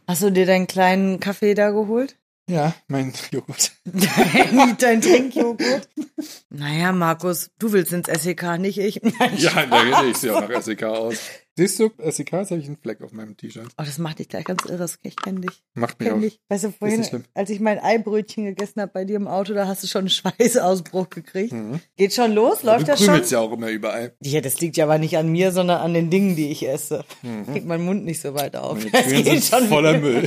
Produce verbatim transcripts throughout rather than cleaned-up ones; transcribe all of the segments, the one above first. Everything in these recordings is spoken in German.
Hast du dir deinen kleinen Kaffee da geholt? Ja, mein Joghurt. Dein, dein Trinkjoghurt? Naja, Markus, du willst ins S E K, nicht ich. Nein, ja, da, ich sehe auch nach S E K aus. Siehst du, S E K, jetzt habe ich einen Fleck auf meinem T-Shirt. Oh, das macht dich gleich ganz irre. Ich kenne dich. Macht mich kenn auch. Dich. Weißt du, vorhin, als ich mein Eibrötchen gegessen habe bei dir im Auto, da hast du schon einen Schweißausbruch gekriegt. Mhm. Geht schon los? Läuft das schon? Du krümelst ja auch immer überall. Ja, das liegt ja aber nicht an mir, sondern an den Dingen, die ich esse. Mhm. Kriegt mein Mund nicht so weit auf. Meine Türen sind schon voller Müll.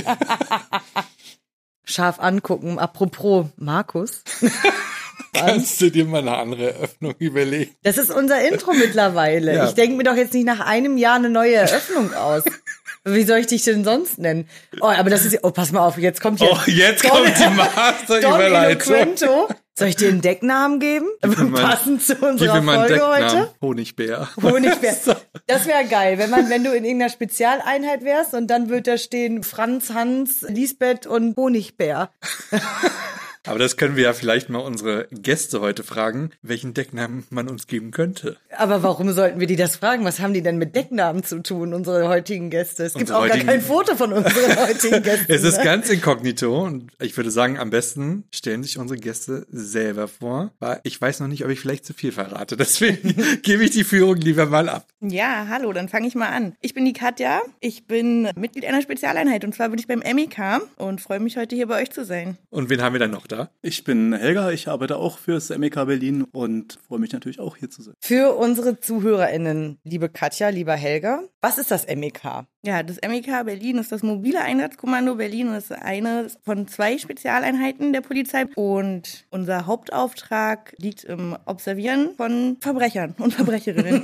Scharf angucken. Apropos, Markus. Kannst du dir mal eine andere Eröffnung überlegen? Das ist unser Intro mittlerweile. Ja. Ich denke mir doch jetzt nicht nach einem Jahr eine neue Eröffnung aus. Wie soll ich dich denn sonst nennen? Oh, aber das ist, oh, pass mal auf, jetzt kommt jetzt. Oh, jetzt Don, kommt die Master-Überleitung. Soll ich dir einen Decknamen geben? Passend zu unserer Folge heute? Honigbär. Honigbär. Das wäre geil, wenn man, wenn du in irgendeiner Spezialeinheit wärst und dann wird da stehen Franz, Hans, Lisbeth und Honigbär. Aber das können wir ja vielleicht mal unsere Gäste heute fragen, welchen Decknamen man uns geben könnte. Aber warum sollten wir die das fragen? Was haben die denn mit Decknamen zu tun, unsere heutigen Gäste? Es gibt auch gar kein Foto von unseren heutigen Gästen. Es ist ganz inkognito und ich würde sagen, am besten stellen sich unsere Gäste selber vor. Weil ich weiß noch nicht, ob ich vielleicht zu viel verrate. Deswegen gebe ich die Führung lieber mal ab. Ja, hallo, dann fange ich mal an. Ich bin die Katja, ich bin Mitglied einer Spezialeinheit und zwar bin ich beim M E K und freue mich, heute hier bei euch zu sein. Und wen haben wir dann noch da? Ich bin Helga, ich arbeite auch für das M E K Berlin und freue mich natürlich auch hier zu sein. Für unsere ZuhörerInnen, liebe Katja, lieber Helga, was ist das M E K? Ja, das M E K Berlin ist das mobile Einsatzkommando Berlin und ist eine von zwei Spezialeinheiten der Polizei und unser Hauptauftrag liegt im Observieren von Verbrechern und Verbrecherinnen.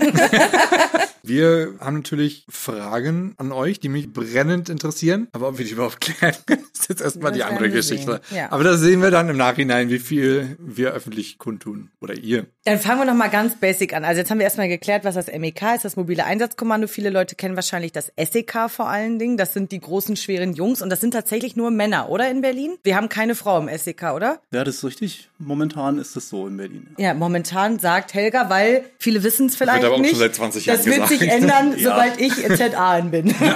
Wir haben natürlich Fragen an euch, die mich brennend interessieren. Aber ob wir die überhaupt klären, ist jetzt erstmal die andere Geschichte. Ja. Aber das sehen wir dann im Nachhinein, wie viel wir öffentlich kundtun. Oder ihr. Dann fangen wir noch mal ganz basic an. Also jetzt haben wir erstmal geklärt, was das M E K ist, das mobile Einsatzkommando. Viele Leute kennen wahrscheinlich das S E K vor allen Dingen. Das sind die großen, schweren Jungs. Und das sind tatsächlich nur Männer, oder, in Berlin? Wir haben keine Frau im S E K, oder? Ja, das ist richtig. Momentan ist es so in Berlin. Ja, momentan sagt Helga, weil viele wissen es vielleicht nicht. Das wird aber auch nicht. schon seit zwanzig Jahren gesagt. Das wird sich ändern, ja. sobald ich Z A in bin. Ja.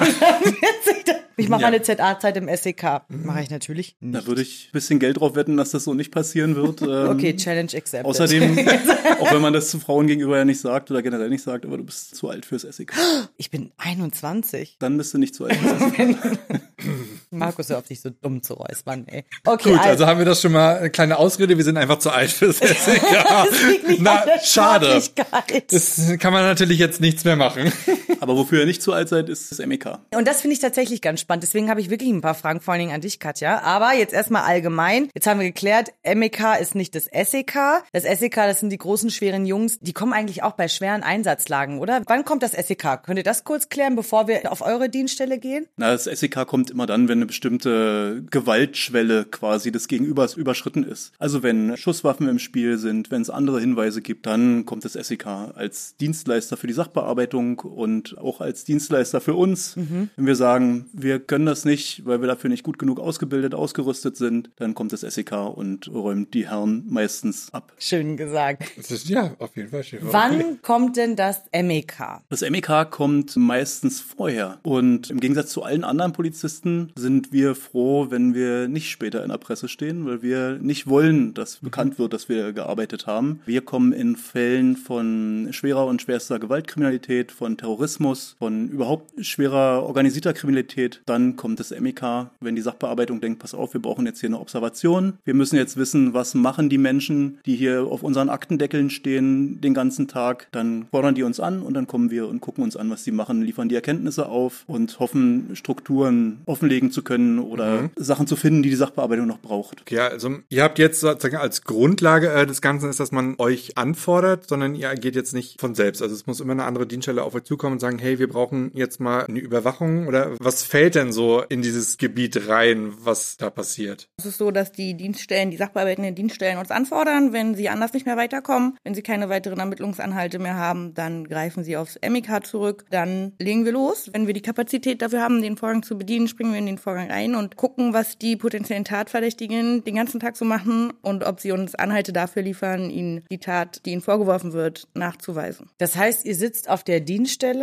Ich mache ja. eine Z A-Zeit im S E K. Mache ich natürlich nicht. Da würde ich ein bisschen Geld drauf wetten, dass das so nicht passieren wird. Ähm, okay, Challenge accepted. Außerdem, auch wenn man das zu Frauen gegenüber ja nicht sagt oder generell nicht sagt, aber du bist zu alt fürs S E K. Ich bin einundzwanzig. Dann bist du nicht zu alt fürs S E K. Markus, hör auf, dich so dumm zu räuspern, ey. Okay, gut, also, also haben wir das schon mal, eine kleine Ausrede, wir sind einfach zu alt fürs S E K. Das liegt nicht Na, an der schade. Das kann man natürlich jetzt nichts mehr machen. Aber wofür ihr nicht zu alt seid, ist das M E K. Und das finde ich tatsächlich ganz spannend. Deswegen habe ich wirklich ein paar Fragen, vor allen Dingen an dich, Katja. Aber jetzt erstmal allgemein. Jetzt haben wir geklärt, M E K ist nicht das S E K. Das S E K, das sind die großen, schweren Jungs. Die kommen eigentlich auch bei schweren Einsatzlagen, oder? Wann kommt das S E K? Könnt ihr das kurz klären, bevor wir auf eure Dienststelle gehen? Na, das S E K kommt immer dann, wenn eine bestimmte Gewaltschwelle quasi des Gegenübers überschritten ist. Also wenn Schusswaffen im Spiel sind, wenn es andere Hinweise gibt, dann kommt das S E K als Dienstleister für die Sachbearbeitung und auch als Dienstleister für uns. Mhm. Wenn wir sagen, wir können das nicht, weil wir dafür nicht gut genug ausgebildet, ausgerüstet sind, dann kommt das S E K und räumt die Herren meistens ab. Schön gesagt. Das ist, ja, auf jeden Fall schön. Wann kommt denn das M E K? Das M E K kommt meistens vorher. Und im Gegensatz zu allen anderen Polizisten sind wir froh, wenn wir nicht später in der Presse stehen, weil wir nicht wollen, dass bekannt wird, dass wir gearbeitet haben. Wir kommen in Fällen von schwerer und schwerster Gewaltkriminalität, von Terrorismus, von überhaupt schwerer organisierter Kriminalität. Dann kommt das M E K, wenn die Sachbearbeitung denkt, pass auf, wir brauchen jetzt hier eine Observation. Wir müssen jetzt wissen, was machen die Menschen, die hier auf unseren Aktendeckeln stehen den ganzen Tag. Dann fordern die uns an und dann kommen wir und gucken uns an, was die machen, liefern die Erkenntnisse auf und hoffen, Strukturen offenlegen zu können oder mhm. Sachen zu finden, die die Sachbearbeitung noch braucht. Ja, also ihr habt jetzt sozusagen als Grundlage äh, des Ganzen ist, dass man euch anfordert, sondern ihr agiert jetzt nicht von selbst. Also es muss immer eine andere Dienststelle auf euch zukommen und sagen, hey, wir brauchen jetzt mal eine Überwachung oder was fällt denn so in dieses Gebiet rein, was da passiert? Es ist so, dass die Dienststellen, die sachbearbeitenden Dienststellen uns anfordern, wenn sie anders nicht mehr weiterkommen, wenn sie keine weiteren Ermittlungsanhalte mehr haben, dann greifen sie aufs M E K zurück, dann legen wir los. Wenn wir die Kapazität dafür haben, den Vorgang zu bedienen, springen wir in den Vorgang ein und gucken, was die potenziellen Tatverdächtigen den ganzen Tag so machen und ob sie uns Anhalte dafür liefern, ihnen die Tat, die ihnen vorgeworfen wird, nachzuweisen. Das heißt, ihr sitzt auf der Dienststelle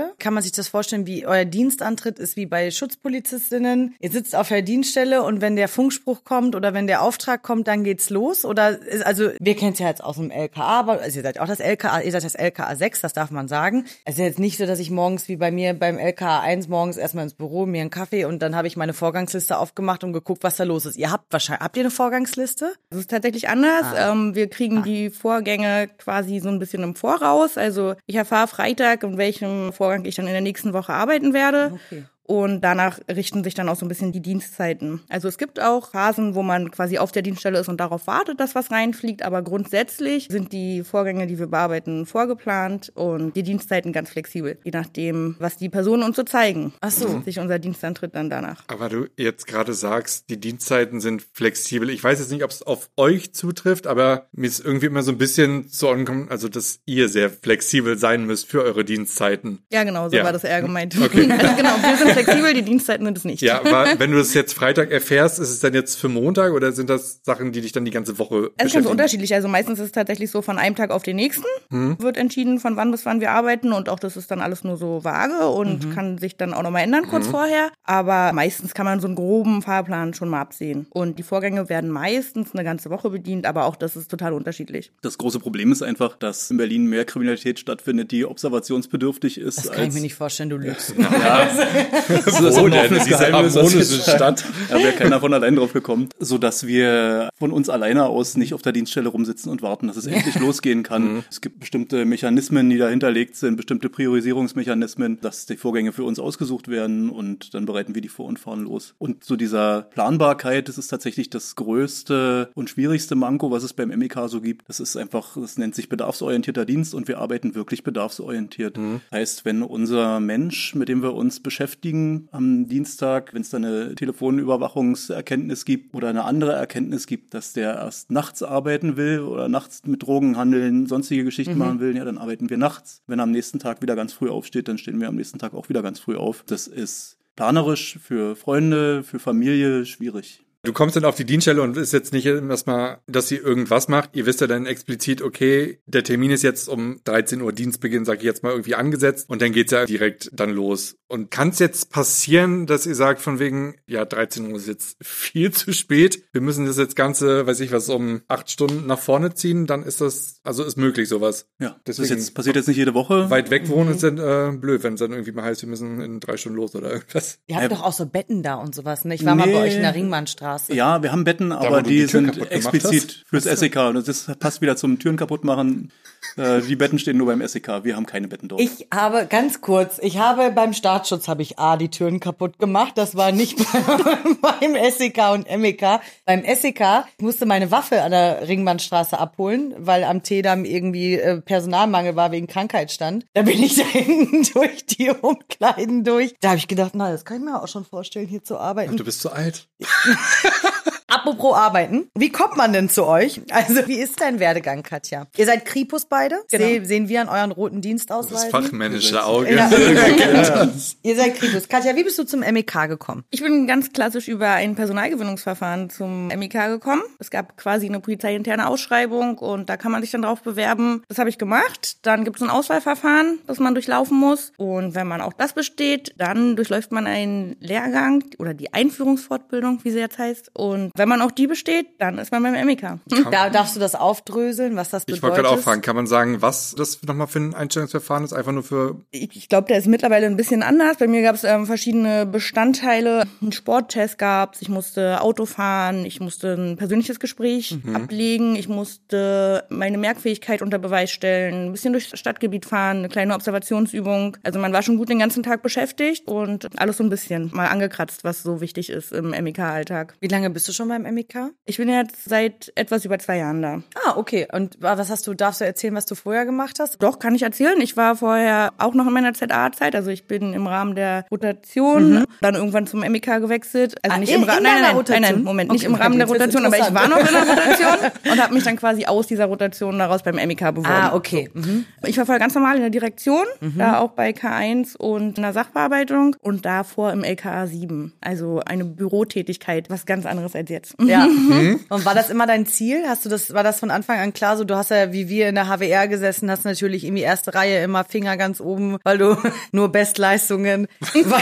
Dienststelle? Kann man sich das vorstellen, wie euer Dienstantritt ist wie bei Schutzpolizistinnen? Ihr sitzt auf der Dienststelle und wenn der Funkspruch kommt oder wenn der Auftrag kommt, dann geht's los? Oder ist, also wir kennen es ja jetzt aus dem L K A, aber also ihr seid auch das L K A, ihr seid das L K A sechs, das darf man sagen. Es ist jetzt nicht so, dass ich morgens wie bei mir beim L K A eins morgens erstmal ins Büro, mir einen Kaffee und dann habe ich meine Vorgangsliste aufgemacht und geguckt, was da los ist. Ihr habt wahrscheinlich, habt ihr eine Vorgangsliste? Das ist tatsächlich anders. Ah. Ähm, wir kriegen Ah. die Vorgänge quasi so ein bisschen im Voraus. Also ich erfahre Freitag, in welchem Vorgang ich dann in der nächsten Woche arbeiten werde. Okay. Und danach richten sich dann auch so ein bisschen die Dienstzeiten. Also es gibt auch Phasen, wo man quasi auf der Dienststelle ist und darauf wartet, dass was reinfliegt. Aber grundsätzlich sind die Vorgänge, die wir bearbeiten, vorgeplant und die Dienstzeiten ganz flexibel. Je nachdem, was die Personen uns so zeigen. Ach so. Sich unser Dienstantritt dann danach. Aber du jetzt gerade sagst, die Dienstzeiten sind flexibel. Ich weiß jetzt nicht, ob es auf euch zutrifft, aber mir ist irgendwie immer so ein bisschen zu ankommen, also dass ihr sehr flexibel sein müsst für eure Dienstzeiten. Ja, genau, so Ja. war das eher gemeint. Okay. Also genau, wir sind flexibel, die Dienstzeiten sind es nicht. Ja, aber wenn du das jetzt Freitag erfährst, ist es dann jetzt für Montag oder sind das Sachen, die dich dann die ganze Woche Es ist ganz beschäftigen? unterschiedlich. Also meistens ist es tatsächlich so, von einem Tag auf den nächsten Mhm. wird entschieden, von wann bis wann wir arbeiten. Und auch das ist dann alles nur so vage und kann sich dann auch nochmal ändern kurz vorher. Aber meistens kann man so einen groben Fahrplan schon mal absehen. Und die Vorgänge werden meistens eine ganze Woche bedient, aber auch das ist total unterschiedlich. Das große Problem ist einfach, dass in Berlin mehr Kriminalität stattfindet, die observationsbedürftig ist. Das kann als ich mir nicht vorstellen, du lügst. Ja, das ist Wo ein denn? offenes Diese Geheimnis. harmonische Stadt. Da wäre keiner von allein drauf gekommen. Sodass wir von uns alleine aus nicht auf der Dienststelle rumsitzen und warten, dass es endlich losgehen kann. Es gibt bestimmte Mechanismen, die dahinterlegt sind, bestimmte Priorisierungsmechanismen, dass die Vorgänge für uns ausgesucht werden und dann bereiten wir die vor und fahren los. Und zu dieser Planbarkeit, das ist tatsächlich das größte und schwierigste Manko, was es beim M E K so gibt. Das ist einfach, das nennt sich bedarfsorientierter Dienst und wir arbeiten wirklich bedarfsorientiert. Mhm. Das heißt, wenn unser Mensch, mit dem wir uns beschäftigen am Dienstag, wenn es da eine Telefonüberwachungserkenntnis gibt oder eine andere Erkenntnis gibt, dass der erst nachts arbeiten will oder nachts mit Drogen handeln, sonstige Geschichten mhm. machen will, ja, dann arbeiten wir nachts. Wenn er am nächsten Tag wieder ganz früh aufsteht, dann stehen wir am nächsten Tag auch wieder ganz früh auf. Das ist planerisch für Freunde, für Familie schwierig. Du kommst dann auf die Dienststelle und ist jetzt nicht erstmal, dass ihr irgendwas macht. Ihr wisst ja dann explizit, okay, der Termin ist jetzt um dreizehn Uhr Dienstbeginn, sag ich jetzt mal, irgendwie angesetzt und dann geht's ja direkt dann los. Und kann es jetzt passieren, dass ihr sagt von wegen, ja, dreizehn Uhr ist jetzt viel zu spät, wir müssen das jetzt Ganze, weiß ich was, um acht Stunden nach vorne ziehen, dann ist das, also ist möglich sowas. Ja, das Deswegen, ist jetzt, passiert jetzt nicht jede Woche. Weit weg wohnen ist dann äh, blöd, wenn es dann irgendwie mal heißt, wir müssen in drei Stunden los oder irgendwas. Ihr habt Äh, doch auch so Betten da und sowas, ne? Ich war mal nee. bei euch in der Ringmannstraße. Ja, wir haben Betten, wo aber du die, die Tür sind kaputt gemacht explizit hast? fürs S E K. Und das passt wieder zum Türen kaputt machen. Äh, die Betten stehen nur beim S E K. Wir haben keine Betten dort. Ich habe, ganz kurz, ich habe beim Staatsschutz habe ich A, die Türen kaputt gemacht. Das war nicht beim S E K und M E K. Beim S E K ich musste meine Waffe an der Ringmannstraße abholen, weil am T-Damm irgendwie äh, Personalmangel war wegen Krankheitsstand. Da bin ich da hinten durch die Umkleiden durch. Da habe ich gedacht, na, das kann ich mir auch schon vorstellen, hier zu arbeiten. Du bist zu alt. Apropos arbeiten, wie kommt man denn zu euch? Also, wie ist dein Werdegang, Katja? Ihr seid Kripus beide? Genau. Se- sehen wir an euren roten Das Dienstausweisen? fachmännische Auge. Ja. Ihr seid Kripus. Katja, wie bist du zum M E K gekommen? Ich bin ganz klassisch über ein Personalgewinnungsverfahren zum M E K gekommen. Es gab quasi eine polizeiinterne Ausschreibung und da kann man sich dann drauf bewerben. Das habe ich gemacht. Dann gibt es ein Auswahlverfahren, das man durchlaufen muss. Und wenn man auch das besteht, dann durchläuft man einen Lehrgang oder die Einführungsfortbildung, wie sie jetzt heißt. Und wenn man auch die besteht, dann ist man beim M E K. Da darfst du das aufdröseln, was das Ich bedeutet? wollte gerade auch fragen, kann man sagen, was das nochmal für ein Einstellungsverfahren ist? Einfach nur für... Ich, ich glaube, der ist mittlerweile ein bisschen anders. Bei mir gab es ähm, verschiedene Bestandteile. Ein Sporttest gab's, ich musste Auto fahren, ich musste ein persönliches Gespräch mhm. ablegen, ich musste meine Merkfähigkeit unter Beweis stellen, ein bisschen durchs Stadtgebiet fahren, eine kleine Observationsübung. Also man war schon gut den ganzen Tag beschäftigt und alles so ein bisschen mal angekratzt, was so wichtig ist im M E K-Alltag. Wie lange bist du schon beim M E K? Ich bin jetzt seit etwas über zwei Jahren da. Ah, okay. Und was hast du, darfst du erzählen, was du vorher gemacht hast? Doch, kann ich erzählen. Ich war vorher auch noch in meiner Z A-Zeit, also ich bin im Rahmen der Rotation mhm. dann irgendwann zum M E K gewechselt. Also ah, nicht in, im Rahmen, in nein, nein, Rotation? nein, nein, Moment, okay, nicht im Rahmen der Rotation, aber ich war noch in der Rotation und habe mich dann quasi aus dieser Rotation daraus beim M E K beworben. Ah, okay. Mhm. Ich war vorher ganz normal in der Direktion, mhm. da auch bei K eins und in der Sachbearbeitung und davor im L K A sieben, also eine Bürotätigkeit, was ganz anderes als jetzt. jetzt. Ja. Und war das immer dein Ziel? Hast du das, war das von Anfang an klar? So, du hast ja wie wir in der H W R gesessen, hast natürlich irgendwie erste Reihe immer Finger ganz oben, weil du nur Bestleistungen, weil,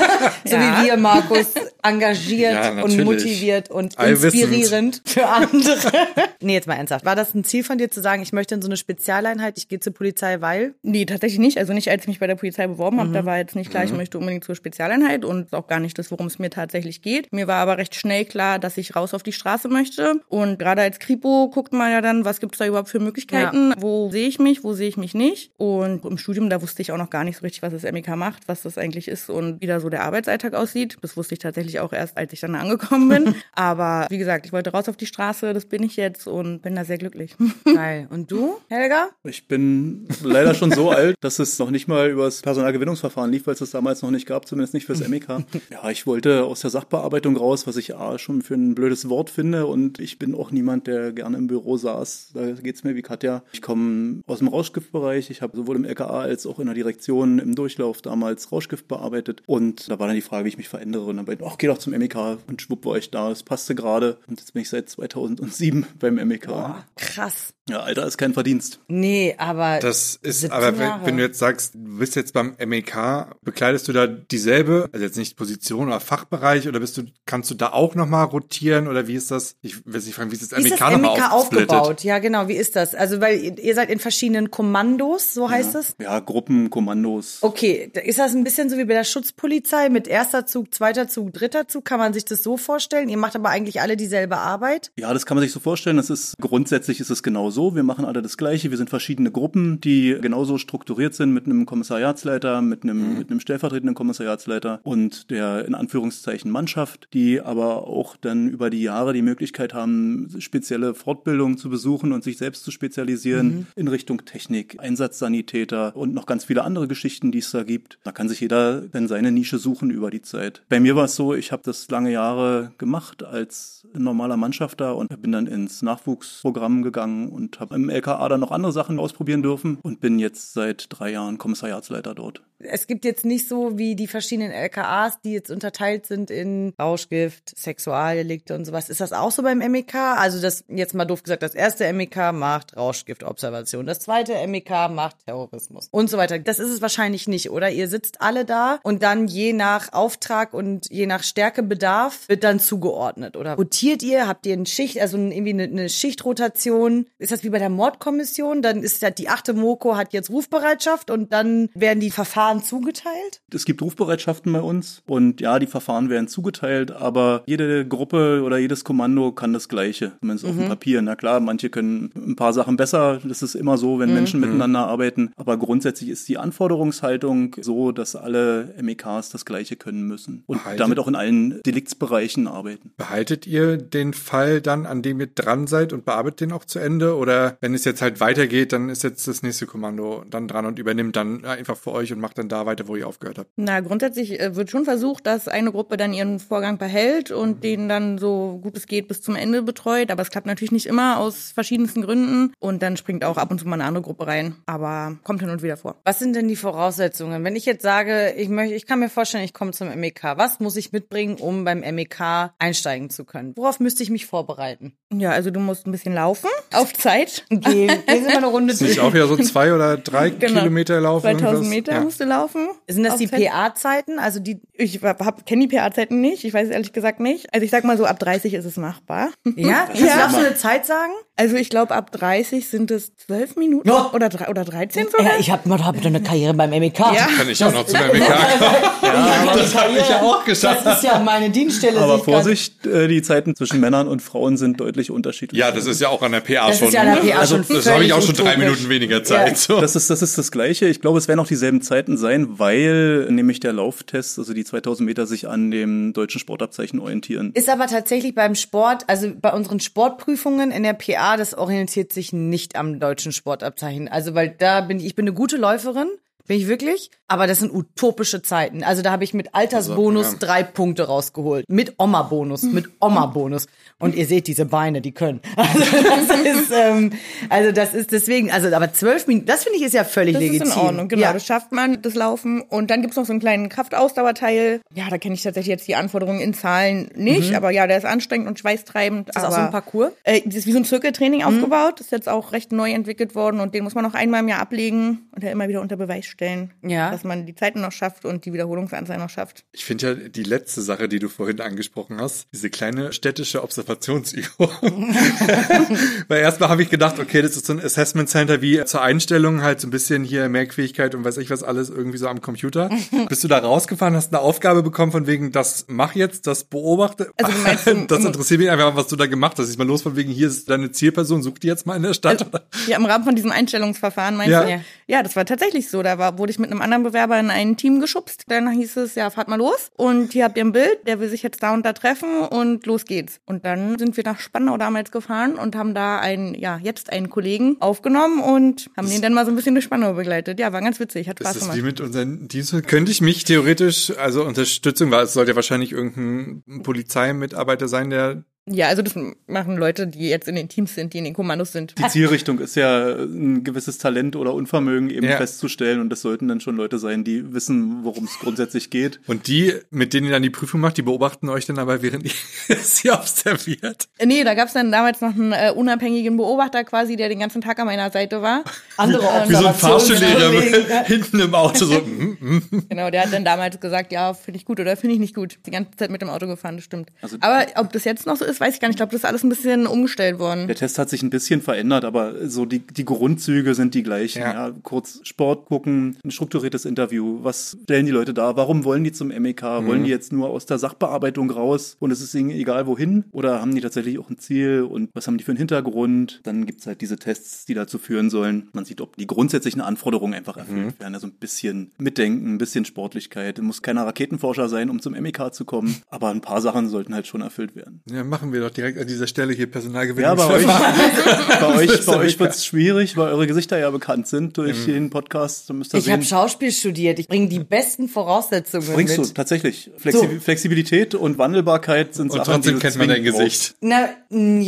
so Ja. wie wir, Markus, engagiert Ja, und natürlich. motiviert und Allwissend. inspirierend für andere. Nee, jetzt mal ernsthaft. War das ein Ziel von dir zu sagen, ich möchte in so eine Spezialeinheit, ich gehe zur Polizei, weil? Nee, tatsächlich nicht. Also nicht, als ich mich bei der Polizei beworben habe, da war jetzt nicht klar, ich möchte unbedingt zur Spezialeinheit und auch gar nicht das, worum es mir tatsächlich geht. Mir war aber recht schnell klar, dass ich raus auf die Straße möchte. Und gerade als Kripo guckt man ja dann, was gibt's da überhaupt für Möglichkeiten? Wo sehe ich mich, wo sehe ich mich nicht? Und im Studium, da wusste ich auch noch gar nicht so richtig, was das M E K macht, was das eigentlich ist und wie da so der Arbeitsalltag aussieht. Das wusste ich tatsächlich auch erst, als ich dann angekommen bin. Aber wie gesagt, ich wollte raus auf die Straße, das bin ich jetzt und bin da sehr glücklich. Geil. Und du, Helga? Ich bin leider schon so alt, dass es noch nicht mal über das Personalgewinnungsverfahren lief, weil es das damals noch nicht gab, zumindest nicht fürs M E K. Ja, ich wollte aus der Sachbearbeitung raus, was ich A, schon für ein blödes Wort finde, und ich bin auch niemand, der gerne im Büro saß. Da geht's mir wie Katja. Ich komme aus dem Rauschgiftbereich. Ich habe sowohl im L K A als auch in der Direktion im Durchlauf damals Rauschgift bearbeitet. Und da war dann die Frage, wie ich mich verändere. Und dann bin ich, ach, geh doch zum M E K. Und schwupp war ich da. Es passte gerade. Und jetzt bin ich seit zweitausendsieben beim M E K. Boah, krass. Ja, Alter ist kein Verdienst. Nee, aber Das ist, siebzehn aber wenn, Jahre. wenn du jetzt sagst, du bist jetzt beim M E K, bekleidest du da dieselbe, also jetzt nicht Position oder Fachbereich, oder bist du, kannst du da auch nochmal rotieren, oder wie ist das? Ich will nicht fragen, wie ist das Wie M E ist K das M E nochmal K aufgesplittet? aufgebaut? Ja, genau, wie ist das? Also, weil ihr, ihr seid in verschiedenen Kommandos, so heißt ja. es? Ja, Gruppenkommandos. Okay, da- ist das ein bisschen so wie bei der Schutzpolizei mit erster Zug, zweiter Zug, dritter Zug? Kann man sich das so vorstellen? Ihr macht aber eigentlich alle dieselbe Arbeit? Ja, das kann man sich so vorstellen. Das ist, grundsätzlich ist es genau so. Wir machen alle das Gleiche. Wir sind verschiedene Gruppen, die genauso strukturiert sind mit einem Kommissariatsleiter, mit einem, mhm. mit einem stellvertretenden Kommissariatsleiter und der in Anführungszeichen Mannschaft, die aber auch dann über die Jahre die Möglichkeit haben, spezielle Fortbildungen zu besuchen und sich selbst zu spezialisieren mhm. in Richtung Technik, Einsatzsanitäter und noch ganz viele andere Geschichten, die es da gibt. Da kann sich jeder dann seine Nische suchen über die Zeit. Bei mir war es so, ich habe das lange Jahre gemacht als normaler Mannschafter und bin dann ins Nachwuchsprogramm gegangen und habe im L K A dann noch andere Sachen ausprobieren dürfen und bin jetzt seit drei Jahren Kommissariatsleiter dort. Es gibt jetzt nicht so wie die verschiedenen L K As, die jetzt unterteilt sind in Rauschgift, Sexualdelikte und sowas. Ist das auch so beim M E K? Also das, jetzt mal doof gesagt, das erste M E K macht Rauschgiftobservation, das zweite M E K macht Terrorismus und so weiter. Das ist es wahrscheinlich nicht, oder? Ihr sitzt alle da und dann je nach Auftrag und je nach Stärkebedarf wird dann zugeordnet, oder? Rotiert ihr? Habt ihr eine Schicht, also irgendwie eine, eine Schichtrotation? Ist das wie bei der Mordkommission? Dann ist ja die achte Moko hat jetzt Rufbereitschaft und dann werden die Verfahren zugeteilt? Es gibt Rufbereitschaften bei uns und ja, die Verfahren werden zugeteilt, aber jede Gruppe oder jedes Kommando kann das Gleiche, zumindest mhm. auf dem Papier. Na klar, manche können ein paar Sachen besser, das ist immer so, wenn mhm. Menschen miteinander arbeiten, aber grundsätzlich ist die Anforderungshaltung so, dass alle M E Ks das Gleiche können müssen und Behaltet. damit auch in allen Deliktsbereichen arbeiten. Behaltet ihr den Fall dann, an dem ihr dran seid und bearbeitet den auch zu Ende, oder wenn es jetzt halt weitergeht, dann ist jetzt das nächste Kommando dann dran und übernimmt dann einfach für euch und macht dann da weiter, wo ihr aufgehört habt? Na, grundsätzlich äh, wird schon versucht, dass eine Gruppe dann ihren Vorgang behält und den dann so gut es geht bis zum Ende betreut, aber es klappt natürlich nicht immer aus verschiedensten Gründen und dann springt auch ab und zu mal eine andere Gruppe rein, aber kommt hin und wieder vor. Was sind denn die Voraussetzungen? Wenn ich jetzt sage, ich möchte, ich kann mir vorstellen, ich komme zum M E K, was muss ich mitbringen, um beim M E K einsteigen zu können? Worauf müsste ich mich vorbereiten? Ja, also du musst ein bisschen laufen, auf Zeit. Gehen, gehen Sie mal eine Runde Ist nicht auch wieder so zwei oder drei genau. Kilometer laufen? zweitausend irgendwas? Meter Ja. musst du laufen. Sind das die Zeit. P A-Zeiten? Also die, Ich hab, kenne die P A-Zeiten nicht, ich weiß es ehrlich gesagt nicht. Also ich sag mal so, ab dreißig ist es machbar. ja? Kannst du Ja. auch so eine Zeit sagen? Also ich glaube, ab dreißig sind es zwölf Minuten Ja. oder, drei- oder dreizehn sogar. Ja, ich habe hab doch eine Karriere beim M E K. Ja. Kann ich auch noch zum M E K kommen. Ja, das habe ich ja auch geschafft. Das ist ja meine Dienststelle. Aber sehe ich grad. Vorsicht, äh, die Zeiten zwischen Männern und Frauen sind deutlich unterschiedlich. Ja, das ist ja auch an der P A Das schon. ist ja an der P A also, schon das habe ich auch schon völlig drei utopisch. Minuten weniger Zeit. Ja. So. Das ist, das ist das Gleiche. Ich glaube, es werden auch dieselben Zeiten sein, weil nämlich der Lauftest, also die zweitausend Meter, sich an dem deutschen Sportabzeichen orientieren. Ist aber tatsächlich beim Sport, also bei unseren Sportprüfungen in der P A, das orientiert sich nicht am deutschen Sportabzeichen. Also weil da bin ich, ich bin eine gute Läuferin. Bin ich wirklich? Aber das sind utopische Zeiten. Also da habe ich mit Altersbonus Also, ja. drei Punkte rausgeholt. Mit Oma-Bonus, mit Oma-Bonus. Und ihr seht diese Beine, die können. Also das ist, ähm, also das ist deswegen, also aber zwölf Minuten, das finde ich ist ja völlig Das legitim. ist in Ordnung, genau. Ja. Das schafft man, das Laufen. Und dann gibt's noch so einen kleinen Kraftausdauerteil. Ja, da kenne ich tatsächlich jetzt die Anforderungen in Zahlen nicht. Aber ja, der ist anstrengend und schweißtreibend. Ist das aber, auch so ein Parcours? Äh, das ist wie so ein Zirkeltraining aufgebaut. Das ist jetzt auch recht neu entwickelt worden. Und den muss man noch einmal im Jahr ablegen und ja immer wieder unter Beweis stellen. Ja. Dass man die Zeiten noch schafft und die Wiederholungsanzahl noch schafft. Ich finde ja die letzte Sache, die du vorhin angesprochen hast, diese kleine städtische Observationsübung. Weil erstmal habe ich gedacht, okay, das ist so ein Assessment Center wie zur Einstellung, halt so ein bisschen hier Merkfähigkeit und weiß ich was alles irgendwie so am Computer. Bist du da rausgefahren, hast eine Aufgabe bekommen von wegen, das mach jetzt, das beobachte. Also du meinst, im- das im- interessiert mich einfach, was du da gemacht hast. Ich mal los von wegen, hier ist deine Zielperson, such die jetzt mal in der Stadt. Also, ja, im Rahmen von diesem Einstellungsverfahren meinst Ja. du? Ja, das war tatsächlich so. Da war, wurde ich mit einem anderen Bewerber in ein Team geschubst. Dann hieß es, ja, fahrt mal los. Und hier habt ihr ein Bild, der will sich jetzt da und da treffen und los geht's. Und dann sind wir nach Spandau damals gefahren und haben da einen, ja, jetzt einen Kollegen aufgenommen und haben den dann mal so ein bisschen durch Spandau begleitet. Ja, war ganz witzig, hat Das Spaß ist gemacht. wie mit unseren Diensten. Könnte ich mich theoretisch, also Unterstützung, weil es sollte ja wahrscheinlich irgendein Polizeimitarbeiter sein, der Ja, also das machen Leute, die jetzt in den Teams sind, die in den Kommandos sind. Die Zielrichtung ist ja ein gewisses Talent oder Unvermögen eben Ja. festzustellen und das sollten dann schon Leute sein, die wissen, worum es grundsätzlich geht. und die, mit denen ihr dann die Prüfung macht, die beobachten euch dann aber, während ihr sie observiert. Nee, da gab's dann damals noch einen äh, unabhängigen Beobachter quasi, der den ganzen Tag an meiner Seite war. Andere Wie so ein Fahrschullehrer Observationskollegen. hinten im Auto so. mm, mm. Genau, der hat dann damals gesagt, ja, finde ich gut oder finde ich nicht gut. Die ganze Zeit mit dem Auto gefahren, das stimmt. Also- Aber ob das jetzt noch so ist, weiß ich gar nicht. Ich glaube, das ist alles ein bisschen umgestellt worden. Der Test hat sich ein bisschen verändert, aber so die, die Grundzüge sind die gleichen. Ja. Ja. Kurz Sport gucken, ein strukturiertes Interview. Was stellen die Leute da? Warum wollen die zum M E K? Wollen die jetzt nur aus der Sachbearbeitung raus und es ist ihnen egal wohin? Oder haben die tatsächlich auch ein Ziel und was haben die für einen Hintergrund? Dann gibt's halt diese Tests, die dazu führen sollen. Man sieht, ob die grundsätzlichen Anforderungen einfach erfüllt werden. Also ein bisschen Mitdenken, ein bisschen Sportlichkeit. Muss keiner Raketenforscher sein, um zum M E K zu kommen. Aber ein paar Sachen sollten halt schon erfüllt werden. Ja, machen wir doch direkt an dieser Stelle hier Personalgewinnung. Ja, bei euch, bei euch, Fürs bei euch M E K. wird's schwierig, weil eure Gesichter ja bekannt sind durch den Podcast. Da müsst ihr Ich habe sehen. Schauspiel studiert. Ich bringe die besten Voraussetzungen Bringst du mit. tatsächlich. Flexi- Flexibilität und Wandelbarkeit sind Und Sachen, trotzdem die du kennt man dein zwingend Gesicht. Na, m,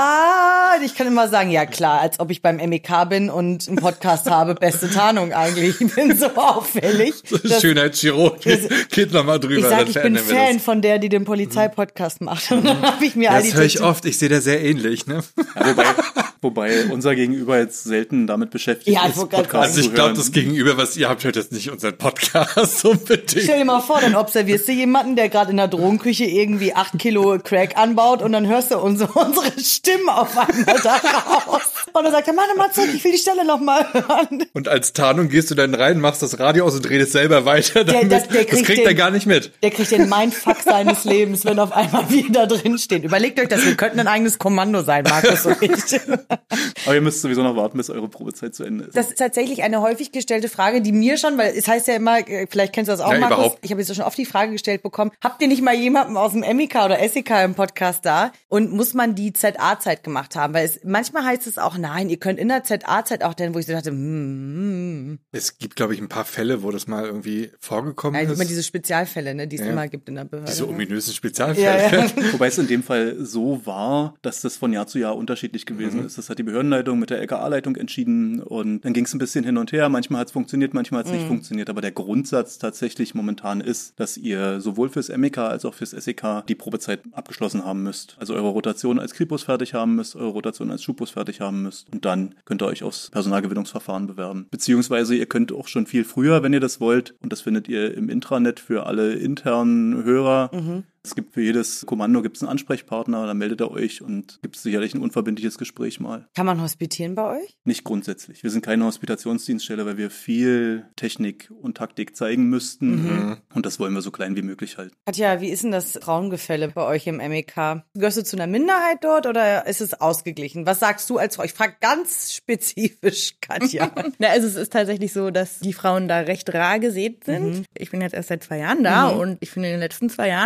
ja, ich kann immer sagen, ja klar, als ob ich beim M E K bin und einen Podcast habe. Beste Tarnung eigentlich. Ich bin so auffällig. dass- Schönheitschirurg. Geht nochmal drüber. Ich sag, dann ich bin verändern wir Fan das. von der, die den Polizeipodcast macht. Und dann habe ich mir all die Das höre ich Texte- oft. Ich sehe da sehr ähnlich, ne? Ja, wobei, wobei unser Gegenüber jetzt selten damit beschäftigt Ja, ich ist, wollte grad Podcast Also ich zu glaube, hören. das Gegenüber, was ihr habt, hört jetzt nicht unseren Podcast unbedingt. Stell dir mal vor, dann observierst du jemanden, der gerade in der Drogenküche irgendwie acht Kilo Crack anbaut und dann hörst du unsere, unsere Stimmen auf einmal da raus. Und dann sagt er, Mann, mal zurück, ich will die Stelle noch mal hören. Und als Tarnung gehst du dann rein, machst das Radio aus und redest selber weiter. Der- Damit, das- der das kriegt kriegt den- er gar nicht mit. Der kriegt den Mindfuck seines Lebens, wenn auf einmal wieder drin steht. Überlegt euch das, wir könnten ein eigenes Kommando sein, Markus und ich. Aber ihr müsst sowieso noch warten, bis eure Probezeit zu Ende ist. Das ist tatsächlich eine häufig gestellte Frage, die mir schon, weil es heißt ja immer, äh, vielleicht kennst du das auch, Ja, Markus, überhaupt. ich habe jetzt schon oft die Frage gestellt bekommen, habt ihr nicht mal jemanden aus dem M E K oder S E K im Podcast da und muss man die Z A-Zeit gemacht haben? Weil es manchmal heißt es auch, nein, ihr könnt in der Z A-Zeit auch, denn wo ich so dachte, hm, hm. Es gibt, glaube ich, ein paar Fälle, wo das mal irgendwie vorgekommen Also ist. immer diese Spezialfälle, ne, die es Ja. immer gibt in der Behörde. Diese ominösen ja, Spezialfälle. ja. Wobei es in dem Fall so war, dass das von Jahr zu Jahr unterschiedlich gewesen Mhm. ist. Das hat die Behördenleitung mit der L K A-Leitung entschieden und dann ging es ein bisschen hin und her. Manchmal hat es funktioniert, manchmal hat es Mhm. nicht funktioniert. Aber der Grundsatz tatsächlich momentan ist, dass ihr sowohl fürs M E K als auch fürs S E K die Probezeit abgeschlossen haben müsst. Also eure Rotation als Kripus fertig haben müsst, eure Rotation als Schupus fertig haben müsst. Und dann könnt ihr euch aufs Personalgewinnungsverfahren bewerben. Beziehungsweise ihr könnt auch schon viel früher, wenn ihr das wollt. Und das findet ihr im Intranet für alle internen Hörer. Es gibt für jedes Kommando gibt's einen Ansprechpartner, dann meldet er euch und gibt sicherlich ein unverbindliches Gespräch mal. Kann man hospitieren bei euch? Nicht grundsätzlich. Wir sind keine Hospitationsdienststelle, weil wir viel Technik und Taktik zeigen müssten. Und das wollen wir so klein wie möglich halten. Katja, wie ist denn das Frauengefälle bei euch im M E K? Gehörst du zu einer Minderheit dort oder ist es ausgeglichen? Was sagst du als Frau? Ich frage ganz spezifisch, Katja. Na, also es ist tatsächlich so, dass die Frauen da recht rar gesät sind. Ich bin jetzt erst seit zwei Jahren da und ich finde, in den letzten zwei Jahren haben wir deutlich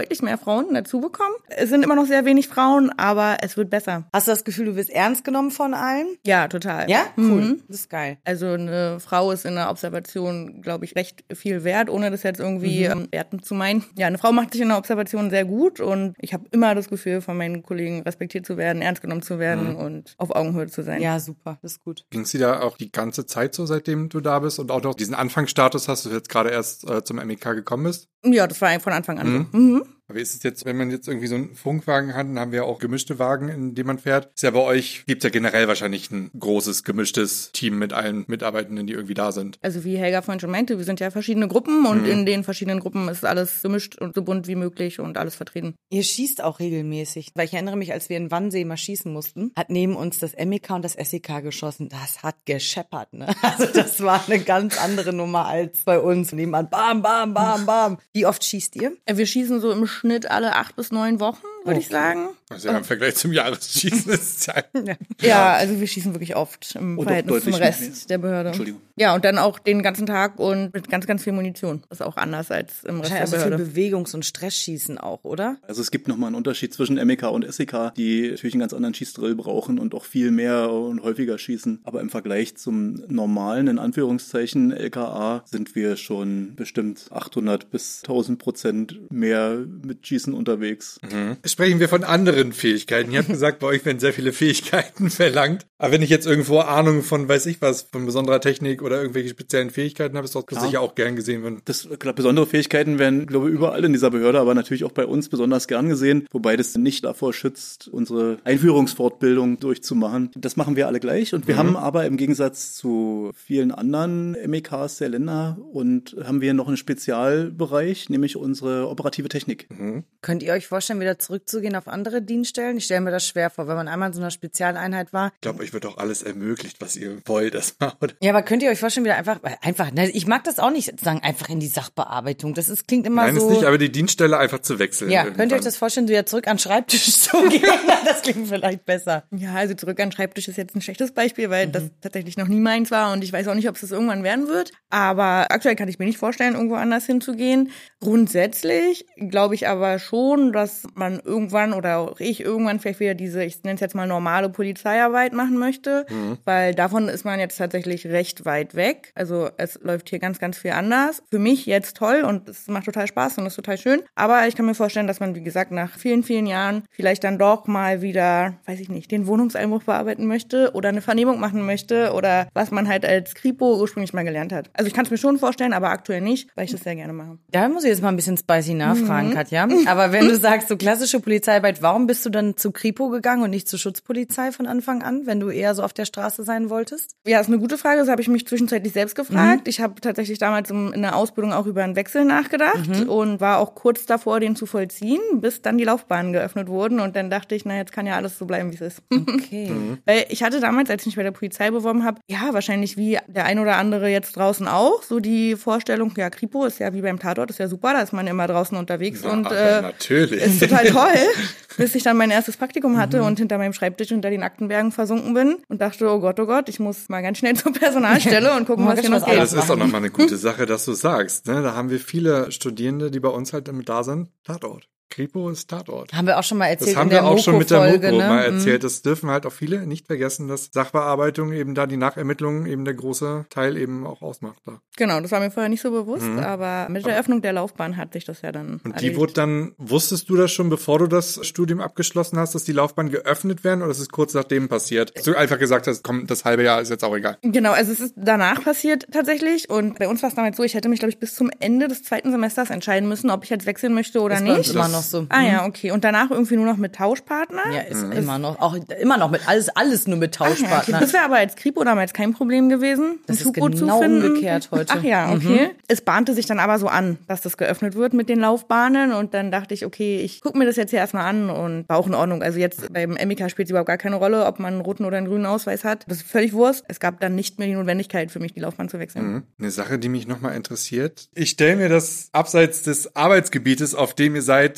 deutlich mehr Frauen dazu bekommen. Es sind immer noch sehr wenig Frauen, aber es wird besser. Hast du das Gefühl, du wirst ernst genommen von allen? Ja, total. Ja? Cool. Mhm. Das ist geil. Also eine Frau ist in der Observation, glaube ich, recht viel wert, ohne das jetzt irgendwie mhm. ähm, wertend zu meinen. Ja, eine Frau macht sich in der Observation sehr gut und ich habe immer das Gefühl, von meinen Kollegen respektiert zu werden, ernst genommen zu werden mhm. und auf Augenhöhe zu sein. Ja, super. Das ist gut. Ging sie da auch die ganze Zeit so, seitdem du da bist und auch noch diesen Anfangsstatus hast, du jetzt gerade erst äh, zum M E K gekommen bist? Ja, das war von Anfang an mhm. so. Mhm. Aber ist es jetzt, wenn man jetzt irgendwie so einen Funkwagen hat, dann haben wir ja auch gemischte Wagen, in denen man fährt. Ist ja bei euch, gibt ja generell wahrscheinlich ein großes, gemischtes Team mit allen Mitarbeitenden, die irgendwie da sind. Also wie Helga vorhin schon meinte, wir sind ja verschiedene Gruppen und mhm. in den verschiedenen Gruppen ist alles gemischt und so bunt wie möglich und alles vertreten. Ihr schießt auch regelmäßig. Weil ich erinnere mich, als wir in Wannsee mal schießen mussten, hat neben uns das M E K und das S E K geschossen. Das hat gescheppert, ne? Also das war eine ganz andere Nummer als bei uns. Nebenan bam, bam, bam, bam. Wie oft schießt ihr? Wir schießen so im Schnitt alle acht bis neun Wochen, würde okay. ich sagen. Also ja, im Vergleich zum Jahresschießen ist es ja. ja. Ja, also wir schießen wirklich oft im oh, Verhältnis zum Rest mehr. Der Behörde. Entschuldigung. Ja, und dann auch den ganzen Tag und mit ganz, ganz viel Munition. Das ist auch anders als im Rest also der Behörde. Viel Bewegungs- und Stressschießen auch, oder? Also es gibt nochmal einen Unterschied zwischen M E K und S E K, die natürlich einen ganz anderen Schießdrill brauchen und auch viel mehr und häufiger schießen. Aber im Vergleich zum normalen, in Anführungszeichen, L K A sind wir schon bestimmt achthundert bis tausend Prozent mehr mit Schießen unterwegs. Mhm. Sprechen wir von anderen Fähigkeiten. Ihr habt gesagt, bei euch werden sehr viele Fähigkeiten verlangt. Aber wenn ich jetzt irgendwo Ahnung von, weiß ich was, von besonderer Technik oder irgendwelche speziellen Fähigkeiten habe, ist das sicher auch gern gesehen. Wenn das, klar, besondere Fähigkeiten werden, glaube ich, überall in dieser Behörde, aber natürlich auch bei uns besonders gern gesehen. Wobei das nicht davor schützt, unsere Einführungsfortbildung durchzumachen. Das machen wir alle gleich. Und wir mhm. haben aber im Gegensatz zu vielen anderen M E Ks der Länder und haben wir noch einen Spezialbereich, nämlich unsere operative Technik. Mhm. Könnt ihr euch vorstellen, wieder zurückzugehen auf andere Dienststellen? Ich stelle mir das schwer vor, wenn man einmal in so einer Spezialeinheit war. Ich glaube, euch wird auch alles ermöglicht, was ihr wollt erstmal, oder? Ja, aber könnt ihr euch vorstellen, wieder einfach, einfach, ne, ich mag das auch nicht sagen, einfach in die Sachbearbeitung. Das ist, klingt immer Nein, so. Nein, ist nicht, aber die Dienststelle einfach zu wechseln. Ja, irgendwann. könnt ihr euch das vorstellen, wieder zurück an den Schreibtisch zu gehen? Das klingt vielleicht besser. Ja, also zurück an den Schreibtisch ist jetzt ein schlechtes Beispiel, weil mhm. das tatsächlich noch nie meins war und ich weiß auch nicht, ob es das irgendwann werden wird. Aber aktuell kann ich mir nicht vorstellen, irgendwo anders hinzugehen. Grundsätzlich glaube ich aber schon, dass man irgendwann oder auch ich irgendwann vielleicht wieder diese, ich nenne es jetzt mal normale Polizeiarbeit machen möchte, mhm. weil davon ist man jetzt tatsächlich recht weit weg. Also es läuft hier ganz, ganz viel anders. Für mich jetzt toll und es macht total Spaß und ist total schön. Aber ich kann mir vorstellen, dass man, wie gesagt, nach vielen, vielen Jahren vielleicht dann doch mal wieder, weiß ich nicht, den Wohnungseinbruch bearbeiten möchte oder eine Vernehmung machen möchte oder was man halt als Kripo ursprünglich mal gelernt hat. Also ich kann es mir schon vorstellen, aber aktuell nicht, weil ich das sehr gerne mache. Da muss ich jetzt mal ein bisschen spicy nachfragen, mhm. Katja. Aber wenn du sagst, so klassische Polizeiarbeit, warum bist du dann zu Kripo gegangen und nicht zur Schutzpolizei von Anfang an, wenn du eher so auf der Straße sein wolltest? Ja, ist eine gute Frage. Das habe ich mich zwischenzeitlich selbst gefragt. Mhm. Ich habe tatsächlich damals in der Ausbildung auch über einen Wechsel nachgedacht mhm. und war auch kurz davor, den zu vollziehen, bis dann die Laufbahnen geöffnet wurden. Und dann dachte ich, na, jetzt kann ja alles so bleiben, wie es ist. Okay. Mhm. Weil ich hatte damals, als ich mich bei der Polizei beworben habe, ja, wahrscheinlich wie der ein oder andere jetzt draußen auch, so die Vorstellung, ja, Kripo ist ja wie beim Tatort, ist ja super, da ist man immer draußen unterwegs Na, und äh, natürlich. ist total toll, bis ich dann mein erstes Praktikum hatte mhm. und hinter meinem Schreibtisch unter den Aktenbergen versunken bin und dachte, oh Gott, oh Gott, ich muss mal ganz schnell zur Personalstelle und gucken, was hier noch geht. Das ist doch nochmal eine gute Sache, dass du sagst. Ne? Da haben wir viele Studierende, die bei uns halt damit da sind. Tatort. Kripo ist Tatort. Haben wir auch schon mal erzählt. Das haben in der wir auch schon mit der Moko ne? mal erzählt. Das dürfen halt auch viele nicht vergessen, dass Sachbearbeitung eben da die Nachermittlung eben der große Teil eben auch ausmacht. Da. Genau, das war mir vorher nicht so bewusst, mhm. aber mit der Öffnung der Laufbahn hat sich das ja dann Und erledigt. die wurde dann, wusstest du das schon, bevor du das Studium abgeschlossen hast, dass die Laufbahn geöffnet werden oder ist es kurz nachdem passiert? Dass du einfach gesagt hast, komm, das halbe Jahr ist jetzt auch egal. Genau, also es ist danach passiert tatsächlich und bei uns war es damals so, ich hätte mich, glaube ich, bis zum Ende des zweiten Semesters entscheiden müssen, ob ich jetzt wechseln möchte oder das nicht. Das ist immer noch so. Ah ja, okay. Und danach irgendwie nur noch mit Tauschpartner? Ja, ist mhm. immer noch, auch immer noch mit, alles, alles nur mit Tauschpartner. Ach ja, okay. Das wäre aber als Kripo damals kein Problem gewesen. Das ist genau umgekehrt heute. Ach ja, okay. Mhm. Es bahnte sich dann aber so an, dass das geöffnet wird mit den Laufbahnen und dann dachte ich, okay, ich gucke mir das jetzt hier erstmal an und war auch in Ordnung. Also jetzt beim M E K spielt es überhaupt gar keine Rolle, ob man einen roten oder einen grünen Ausweis hat. Das ist völlig Wurst. Es gab dann nicht mehr die Notwendigkeit für mich, die Laufbahn zu wechseln. Mhm. Eine Sache, die mich nochmal interessiert. Ich stelle mir das abseits des Arbeitsgebietes, auf dem ihr seid,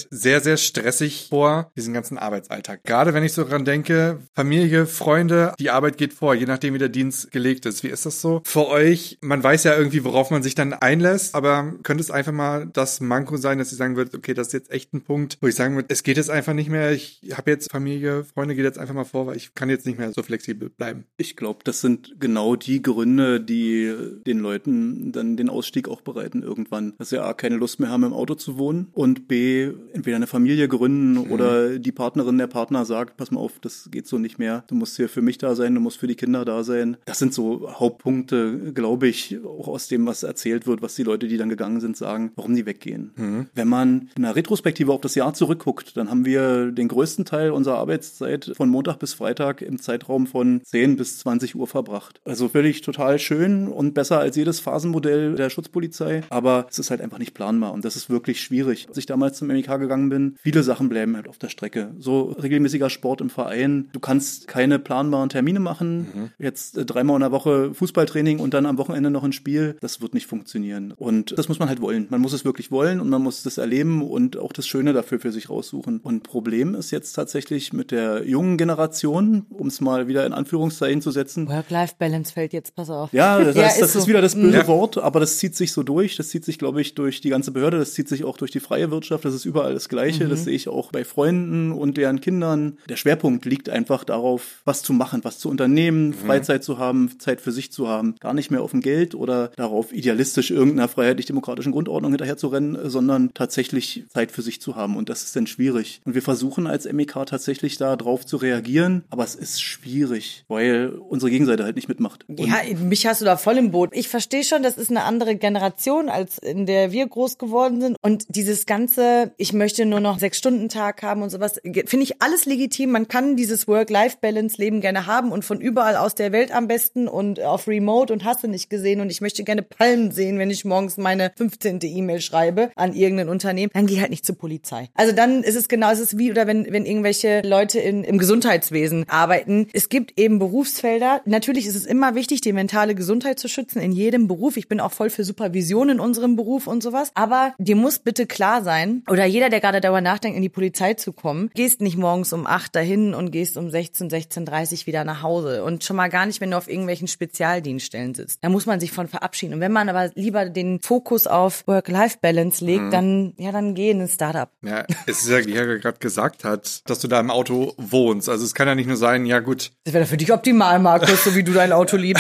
halt sehr, sehr stressig vor, diesen ganzen Arbeitsalltag. Gerade wenn ich so dran denke, Familie, Freunde, die Arbeit geht vor, je nachdem wie der Dienst gelegt ist. Wie ist das so für euch? Man weiß ja irgendwie, worauf man sich dann einlässt, aber könnte es einfach mal das Manko sein, dass ihr sagen würdet, okay, das ist jetzt echt ein Punkt, wo ich sagen würde, es geht jetzt einfach nicht mehr, ich habe jetzt Familie, Freunde, geht jetzt einfach mal vor, weil ich kann jetzt nicht mehr so flexibel bleiben. Ich glaube, das sind genau die Gründe, die den Leuten dann den Ausstieg auch bereiten irgendwann. Dass sie A, keine Lust mehr haben, im Auto zu wohnen und B, entweder eine Familie gründen mhm. oder die Partnerin, der Partner sagt, pass mal auf, das geht so nicht mehr. Du musst hier für mich da sein, du musst für die Kinder da sein. Das sind so Hauptpunkte, glaube ich, auch aus dem, was erzählt wird, was die Leute, die dann gegangen sind, sagen, warum die weggehen. Mhm. Wenn man in einer Retrospektive auf das Jahr zurückguckt, dann haben wir den größten Teil unserer Arbeitszeit von Montag bis Freitag im Zeitraum von zehn bis zwanzig Uhr verbracht. Also völlig total schön und besser als jedes Phasenmodell der Schutzpolizei, aber es ist halt einfach nicht planbar und das ist wirklich schwierig. Als ich damals zum M E K gegangen bin, viele Sachen bleiben halt auf der Strecke. So regelmäßiger Sport im Verein, du kannst keine planbaren Termine machen, mhm. jetzt äh, dreimal in der Woche Fußballtraining und dann am Wochenende noch ein Spiel, das wird nicht funktionieren und das muss man halt wollen. Man muss es wirklich wollen und man muss das erleben und auch das Schöne dafür für sich raussuchen. Und Problem ist jetzt tatsächlich mit der jungen Generation, um es mal wieder in Anführungszeichen zu setzen. Work-Life-Balance fällt jetzt, pass auf. Ja, das, ja, heißt, ist das so. ist wieder das böse ja. Wort, aber das zieht sich so durch. Das zieht sich, glaube ich, durch die ganze Behörde. Das zieht sich auch durch die freie Wirtschaft. Das ist überall das Gleiche. Mhm. Das sehe ich auch bei Freunden und deren Kindern. Der Schwerpunkt liegt einfach darauf, was zu machen, was zu unternehmen, mhm. Freizeit zu haben, Zeit für sich zu haben. Gar nicht mehr auf dem Geld oder darauf, idealistisch irgendeiner freiheitlich-demokratischen Grundordnung hinterher zu rennen, sondern tatsächlich Zeit für sich zu haben. Und das ist dann schwierig. Und wir versuchen als M E K tatsächlich da drauf zu reagieren, aber es ist schwierig, weil unsere Gegenseite halt nicht mitmacht. Und ja, mich hast du da voll im Boot. Ich verstehe schon, das ist eine andere Generation, als in der wir groß geworden sind. Und dieses ganze, ich möchte nur noch Sechs-Stunden-Tag haben und sowas, finde ich alles legitim. Man kann dieses Work-Life-Balance-Leben gerne haben und von überall aus der Welt am besten und auf Remote und hast du nicht gesehen. Und ich möchte gerne Palmen sehen, wenn ich morgens meine fünfzehnte E-Mail schreibe an irgendein Unternehmen. Dann geh halt nicht zur Polizei. Also dann ist es genau, es ist wie, oder wenn, wenn irgendwelche Leute in, im Gesundheitswesen arbeiten. Es gibt eben Berufsfelder. Natürlich ist es immer wichtig, die mentale Gesundheit zu schützen in jedem Beruf. Ich bin auch voll für Supervision in unserem Beruf und sowas. Aber dir muss bitte klar sein, oder jeder, der gerade darüber nachdenkt, in die Polizei zu kommen, gehst nicht morgens um acht dahin und gehst um sechzehn, sechzehn Uhr dreißig wieder nach Hause. Und schon mal gar nicht, wenn du auf irgendwelchen Spezialdienststellen sitzt. Da muss man sich von verabschieden. Und wenn man aber lieber den Fokus auf Work-Life-Balance legt, mhm. dann, ja, dann geh in ein Startup. Ja, es ist ja, wie er gerade gesagt hat, dass du da im Auto wohnst. Also es kann ja nicht nur sein, ja gut. Das wäre für dich optimal, Markus, so wie du dein Auto liebst.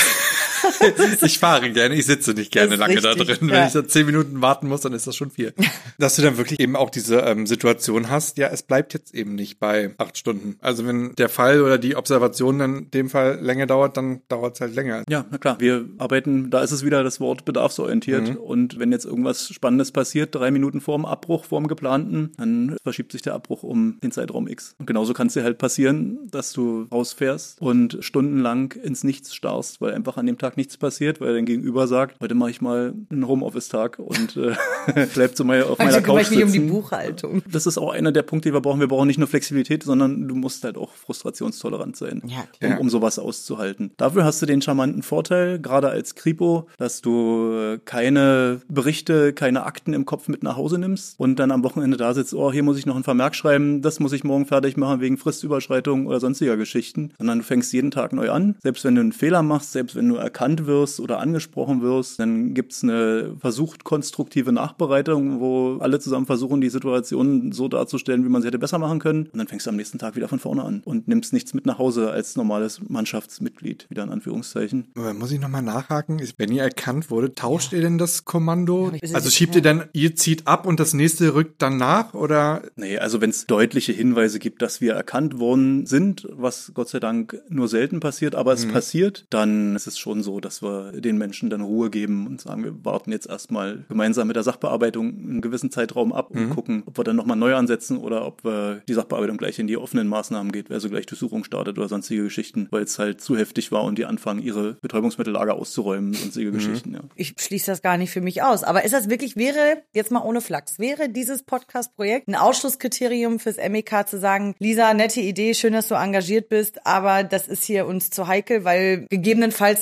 Ich fahre gerne, ich sitze nicht gerne lange richtig, da drin. Ja. Wenn ich da zehn Minuten warten muss, dann ist das schon viel. Dass du dann wirklich eben auch diese ähm, Situation hast, ja, es bleibt jetzt eben nicht bei acht Stunden. Also wenn der Fall oder die Observation dann in dem Fall länger dauert, dann dauert es halt länger. Ja, na klar. Wir arbeiten, da ist es wieder das Wort bedarfsorientiert. Mhm. Und wenn jetzt irgendwas Spannendes passiert, drei Minuten vor dem Abbruch, vor dem geplanten, dann verschiebt sich der Abbruch um den Zeitraum X. Und genauso kann es dir halt passieren, dass du rausfährst und stundenlang ins Nichts starrst, weil einfach an dem Tag nichts passiert, weil dein Gegenüber sagt, heute mache ich mal einen Homeoffice-Tag und äh, bleibt so mal auf meiner Couch sitzen. Um die Buchhaltung. Das ist auch einer der Punkte, die wir brauchen. Wir brauchen nicht nur Flexibilität, sondern du musst halt auch frustrationstolerant sein, ja, um, um sowas auszuhalten. Dafür hast du den charmanten Vorteil, gerade als Kripo, dass du keine Berichte, keine Akten im Kopf mit nach Hause nimmst und dann am Wochenende da sitzt, oh, hier muss ich noch einen Vermerk schreiben, das muss ich morgen fertig machen wegen Fristüberschreitung oder sonstiger Geschichten, sondern du fängst jeden Tag neu an. Selbst wenn du einen Fehler machst, selbst wenn du erkannt wirst oder angesprochen wirst, dann gibt's eine versucht konstruktive Nachbereitung, wo alle zusammen versuchen, die Situation so darzustellen, wie man sie hätte besser machen können. Und dann fängst du am nächsten Tag wieder von vorne an und nimmst nichts mit nach Hause als normales Mannschaftsmitglied, wieder in Anführungszeichen. Muss ich nochmal nachhaken? Wenn ihr erkannt wurde, tauscht ja. ihr denn das Kommando? Ja, also schiebt ja. ihr dann, ihr zieht ab und das nächste rückt dann nach, oder? Nee, also wenn es deutliche Hinweise gibt, dass wir erkannt worden sind, was Gott sei Dank nur selten passiert, aber es mhm. passiert, dann ist es schon so, dass wir den Menschen dann Ruhe geben und sagen, wir warten jetzt erstmal gemeinsam mit der Sachbearbeitung einen gewissen Zeitraum ab und mhm. gucken, ob wir dann nochmal neu ansetzen oder ob wir die Sachbearbeitung gleich in die offenen Maßnahmen geht, wer so gleich Durchsuchung startet oder sonstige Geschichten, weil es halt zu heftig war und die anfangen, ihre Betäubungsmittellager auszuräumen, sonstige mhm. Geschichten, ja. Ich schließe das gar nicht für mich aus, aber ist das wirklich, wäre, jetzt mal ohne Flachs, wäre dieses Podcast-Projekt ein Ausschlusskriterium fürs M E K zu sagen, Lisa, nette Idee, schön, dass du engagiert bist, aber das ist hier uns zu heikel, weil gegebenenfalls kennt man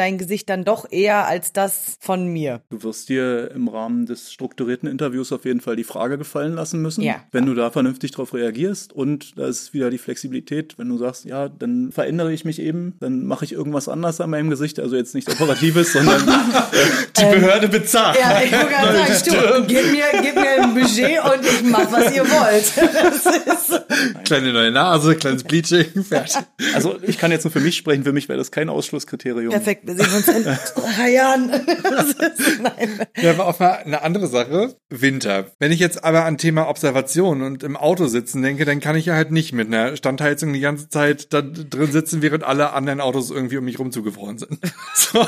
dein Gesicht dann doch eher als das von mir. Du wirst dir im Rahmen des strukturierten Interviews auf jeden Fall die Frage gefallen lassen müssen, Ja. wenn du da vernünftig drauf reagierst. Und da ist wieder die Flexibilität, wenn du sagst, ja, dann verändere ich mich eben, dann mache ich irgendwas anders an meinem Gesicht, also jetzt nichts Operatives, sondern Die Behörde bezahlt. Ja, ich wollte gerade sagen, du, gib mir, gib mir ein Budget und ich mach, was ihr wollt. Das ist Kleine neue Nase, kleines Bleaching, fertig. also ich kann jetzt nur für mich sprechen, für mich wäre das kein Ausschlusskriterium. perfekt, wir sehen uns in drei Jahren. Das ist, nein. Ja, aber auch mal eine andere Sache. Winter. Wenn ich jetzt aber an Thema Observation und im Auto sitzen denke, dann kann ich ja halt nicht mit einer Standheizung die ganze Zeit da drin sitzen, während alle anderen Autos irgendwie um mich rum zugefroren sind. So.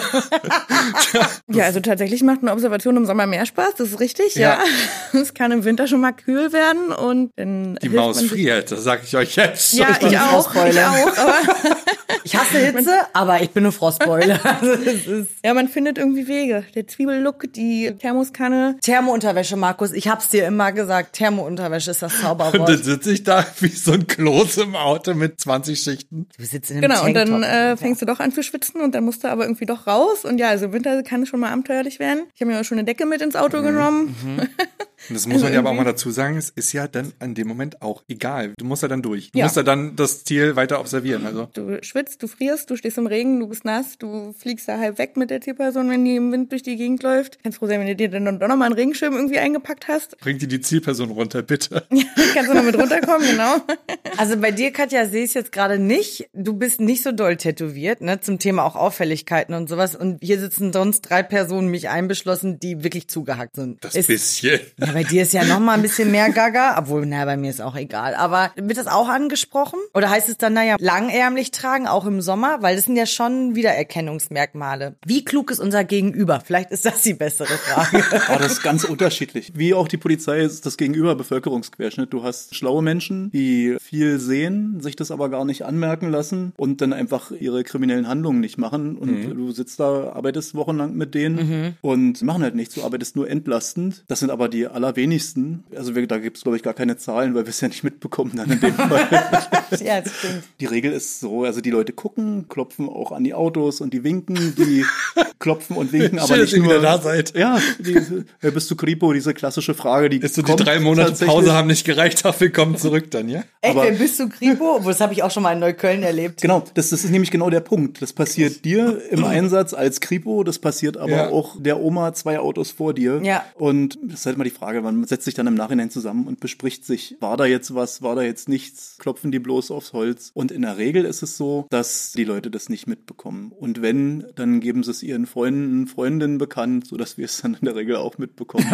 Ja, also tatsächlich macht eine Observation im Sommer mehr Spaß, das ist richtig, Ja. ja. Es kann im Winter schon mal kühl werden und dann Die hilft Maus man sich- friert, das sag ich euch jetzt. Ja, bin ich eine auch, ich Frostbeule. auch, aber Ich hasse Hitze, aber ich bin eine Frostbeule. Also das ist ja, man findet irgendwie Wege. Der Zwiebellook, die Thermoskanne. Thermounterwäsche, Markus. Ich hab's dir immer gesagt. Thermounterwäsche ist das Und dann Zauberwort. sitze ich da wie so ein Kloß im Auto mit zwanzig Schichten. Du sitzt in einem Genau, und dann Tanktop. äh, fängst du doch an zu schwitzen und dann musst du aber irgendwie doch raus. Und ja, also im Winter kann es schon mal abenteuerlich werden. Ich habe mir auch schon eine Decke mit ins Auto genommen. Und das muss man ja aber auch mal dazu sagen, es ist ja dann an dem Moment auch egal. Du musst ja dann durch. Du Ja. musst ja dann das Ziel weiter observieren. Also Du schwitzt, du frierst, du stehst im Regen, du bist nass, du fliegst da halb weg mit der Zielperson, wenn die im Wind durch die Gegend läuft. Kannst froh sein, wenn du dir dann doch nochmal einen Regenschirm irgendwie eingepackt hast. bringt dir die Zielperson runter, bitte. Kannst du noch mit runterkommen, genau. Also bei dir, Katja, sehe ich es jetzt gerade nicht. Du bist nicht so doll tätowiert, ne, zum Thema auch Auffälligkeiten und sowas. Und hier sitzen sonst drei Personen, mich einbeschlossen, die wirklich zugehackt sind. Das Ist- bisschen. Ja, bei dir ist ja noch mal ein bisschen mehr Gaga, obwohl, na, bei mir ist auch egal. Aber wird das auch angesprochen? Oder heißt es dann, naja, langärmlich tragen, auch im Sommer? Weil das sind ja schon Wiedererkennungsmerkmale. Wie klug ist unser Gegenüber? Vielleicht ist das die bessere Frage. Aber das ist ganz unterschiedlich. Wie auch die Polizei ist das Gegenüber Bevölkerungsquerschnitt. Du hast schlaue Menschen, die viel sehen, sich das aber gar nicht anmerken lassen und dann einfach ihre kriminellen Handlungen nicht machen. Und du sitzt da, arbeitest wochenlang mit denen und machen halt nichts. Du arbeitest nur entlastend. Das sind aber die allerwenigsten. Also wir, da gibt es, glaube ich, gar keine Zahlen, weil wir es ja nicht mitbekommen dann in dem Fall. Ja, das stimmt. Die Regel ist so, also die Leute gucken, klopfen auch an die Autos und die winken, die klopfen und winken, aber Schön, dass nicht ihr nur... wieder da seid. Ja, die, äh, bist du Kripo, diese klassische Frage, die Ist so, die kommt drei Monate tatsächlich. Pause haben nicht gereicht, ach, willkommen zurück dann, ja? Echt, Aber- wer bist du, Kripo? Obwohl, das habe ich auch schon mal in Neukölln erlebt. Genau, das, das ist nämlich genau der Punkt. Das passiert dir im Einsatz als Kripo, das passiert aber Ja. auch der Oma zwei Autos vor dir. Ja. Und das ist halt mal die Frage, man setzt sich dann im Nachhinein zusammen und bespricht sich, war da jetzt was, war da jetzt nichts, klopfen die bloß aufs Holz. Und in der Regel ist es so, dass die Leute das nicht mitbekommen. Und wenn, dann geben sie es ihren Freunden, Freundinnen bekannt, sodass wir es dann in der Regel auch mitbekommen.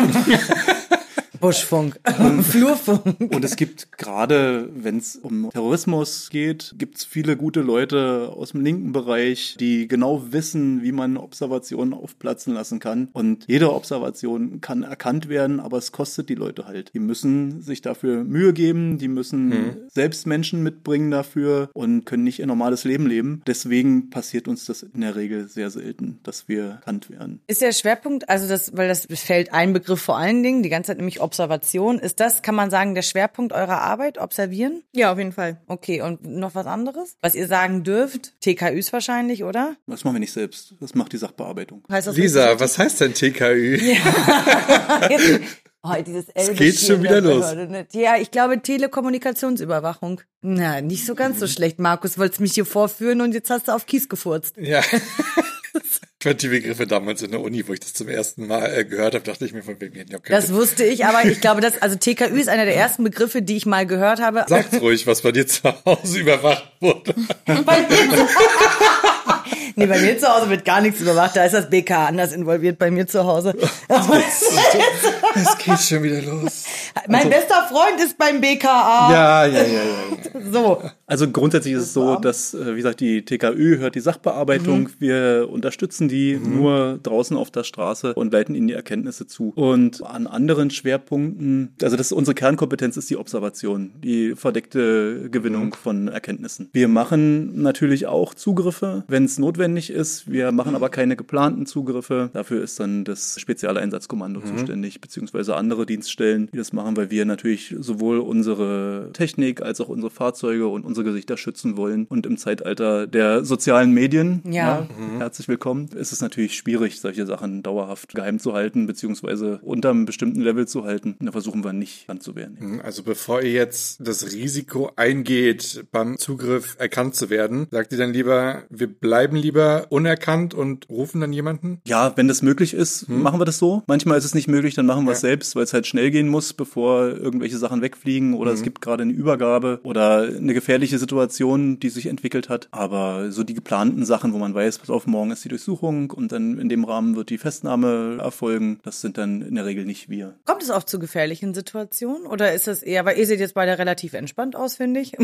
Buschfunk. Flurfunk. Und es gibt gerade, wenn es um Terrorismus geht, gibt es viele gute Leute aus dem linken Bereich, die genau wissen, wie man Observationen aufplatzen lassen kann. Und jede Observation kann erkannt werden, aber es kostet die Leute halt. Die müssen sich dafür Mühe geben, die müssen Mhm. selbst Menschen mitbringen dafür und können nicht ihr normales Leben leben. Deswegen passiert uns das in der Regel sehr selten, dass wir erkannt werden. Ist der Schwerpunkt, also das, weil das fällt ein Begriff vor allen Dingen, die ganze Zeit nämlich Observation. Ist das, kann man sagen, der Schwerpunkt eurer Arbeit? Observieren? Ja, auf jeden Fall. Okay, und noch was anderes? Was ihr sagen dürft? T K Üs wahrscheinlich, oder? Das machen wir nicht selbst. Das macht die Sachbearbeitung. Heißt das Lisa, was heißt denn T K Ü? Oh, dieses L geht schon wieder los. Ja, ich glaube Telekommunikationsüberwachung. Na, nicht so ganz so schlecht, Markus. Wolltest mich hier vorführen und jetzt hast du auf Kies gefurzt. Ja. Ich fand die Begriffe damals in der Uni, wo ich das zum ersten Mal äh, gehört habe, dachte ich mir von wegen, ja, okay. Das wusste ich, aber ich glaube, dass, also T K Ü ist einer der ersten Begriffe, die ich mal gehört habe. Sag's ruhig, was bei dir zu Hause überwacht wurde. Bei mir, nee, bei mir zu Hause wird gar nichts überwacht. Da ist das B K anders involviert bei mir zu Hause. Es geht schon wieder los. Mein bester Freund ist beim B K A. Ja, ja, ja, ja. So. Also grundsätzlich ist es so, dass, äh, wie gesagt, die T K Ü hört die Sachbearbeitung. Mhm. Wir unterstützen die nur draußen auf der Straße und leiten ihnen die Erkenntnisse zu. Und an anderen Schwerpunkten, also das unsere Kernkompetenz ist die Observation, die verdeckte Gewinnung Mhm. von Erkenntnissen. Wir machen natürlich auch Zugriffe, wenn es notwendig zuständig ist. Wir machen aber keine geplanten Zugriffe. Dafür ist dann das Spezialeinsatzkommando mhm. zuständig, beziehungsweise andere Dienststellen, die das machen, weil wir natürlich sowohl unsere Technik als auch unsere Fahrzeuge und unsere Gesichter schützen wollen. Und im Zeitalter der sozialen Medien, ja, ja mhm. herzlich willkommen, ist es natürlich schwierig, solche Sachen dauerhaft geheim zu halten, beziehungsweise unter einem bestimmten Level zu halten. Da versuchen wir nicht anzuwehren. Also bevor ihr jetzt das Risiko eingeht, beim Zugriff erkannt zu werden, sagt ihr dann lieber, wir bleiben lieber unerkannt und rufen dann jemanden? Ja, wenn das möglich ist, hm. machen wir das so. Manchmal ist es nicht möglich, dann machen wir es ja. selbst, weil es halt schnell gehen muss, bevor irgendwelche Sachen wegfliegen oder hm. es gibt gerade eine Übergabe oder eine gefährliche Situation, die sich entwickelt hat. Aber so die geplanten Sachen, wo man weiß, pass auf, morgen ist die Durchsuchung und dann in dem Rahmen wird die Festnahme erfolgen, das sind dann in der Regel nicht wir. Kommt es oft zu gefährlichen Situationen oder ist das eher, weil ihr seht jetzt beide relativ entspannt aus, finde ich.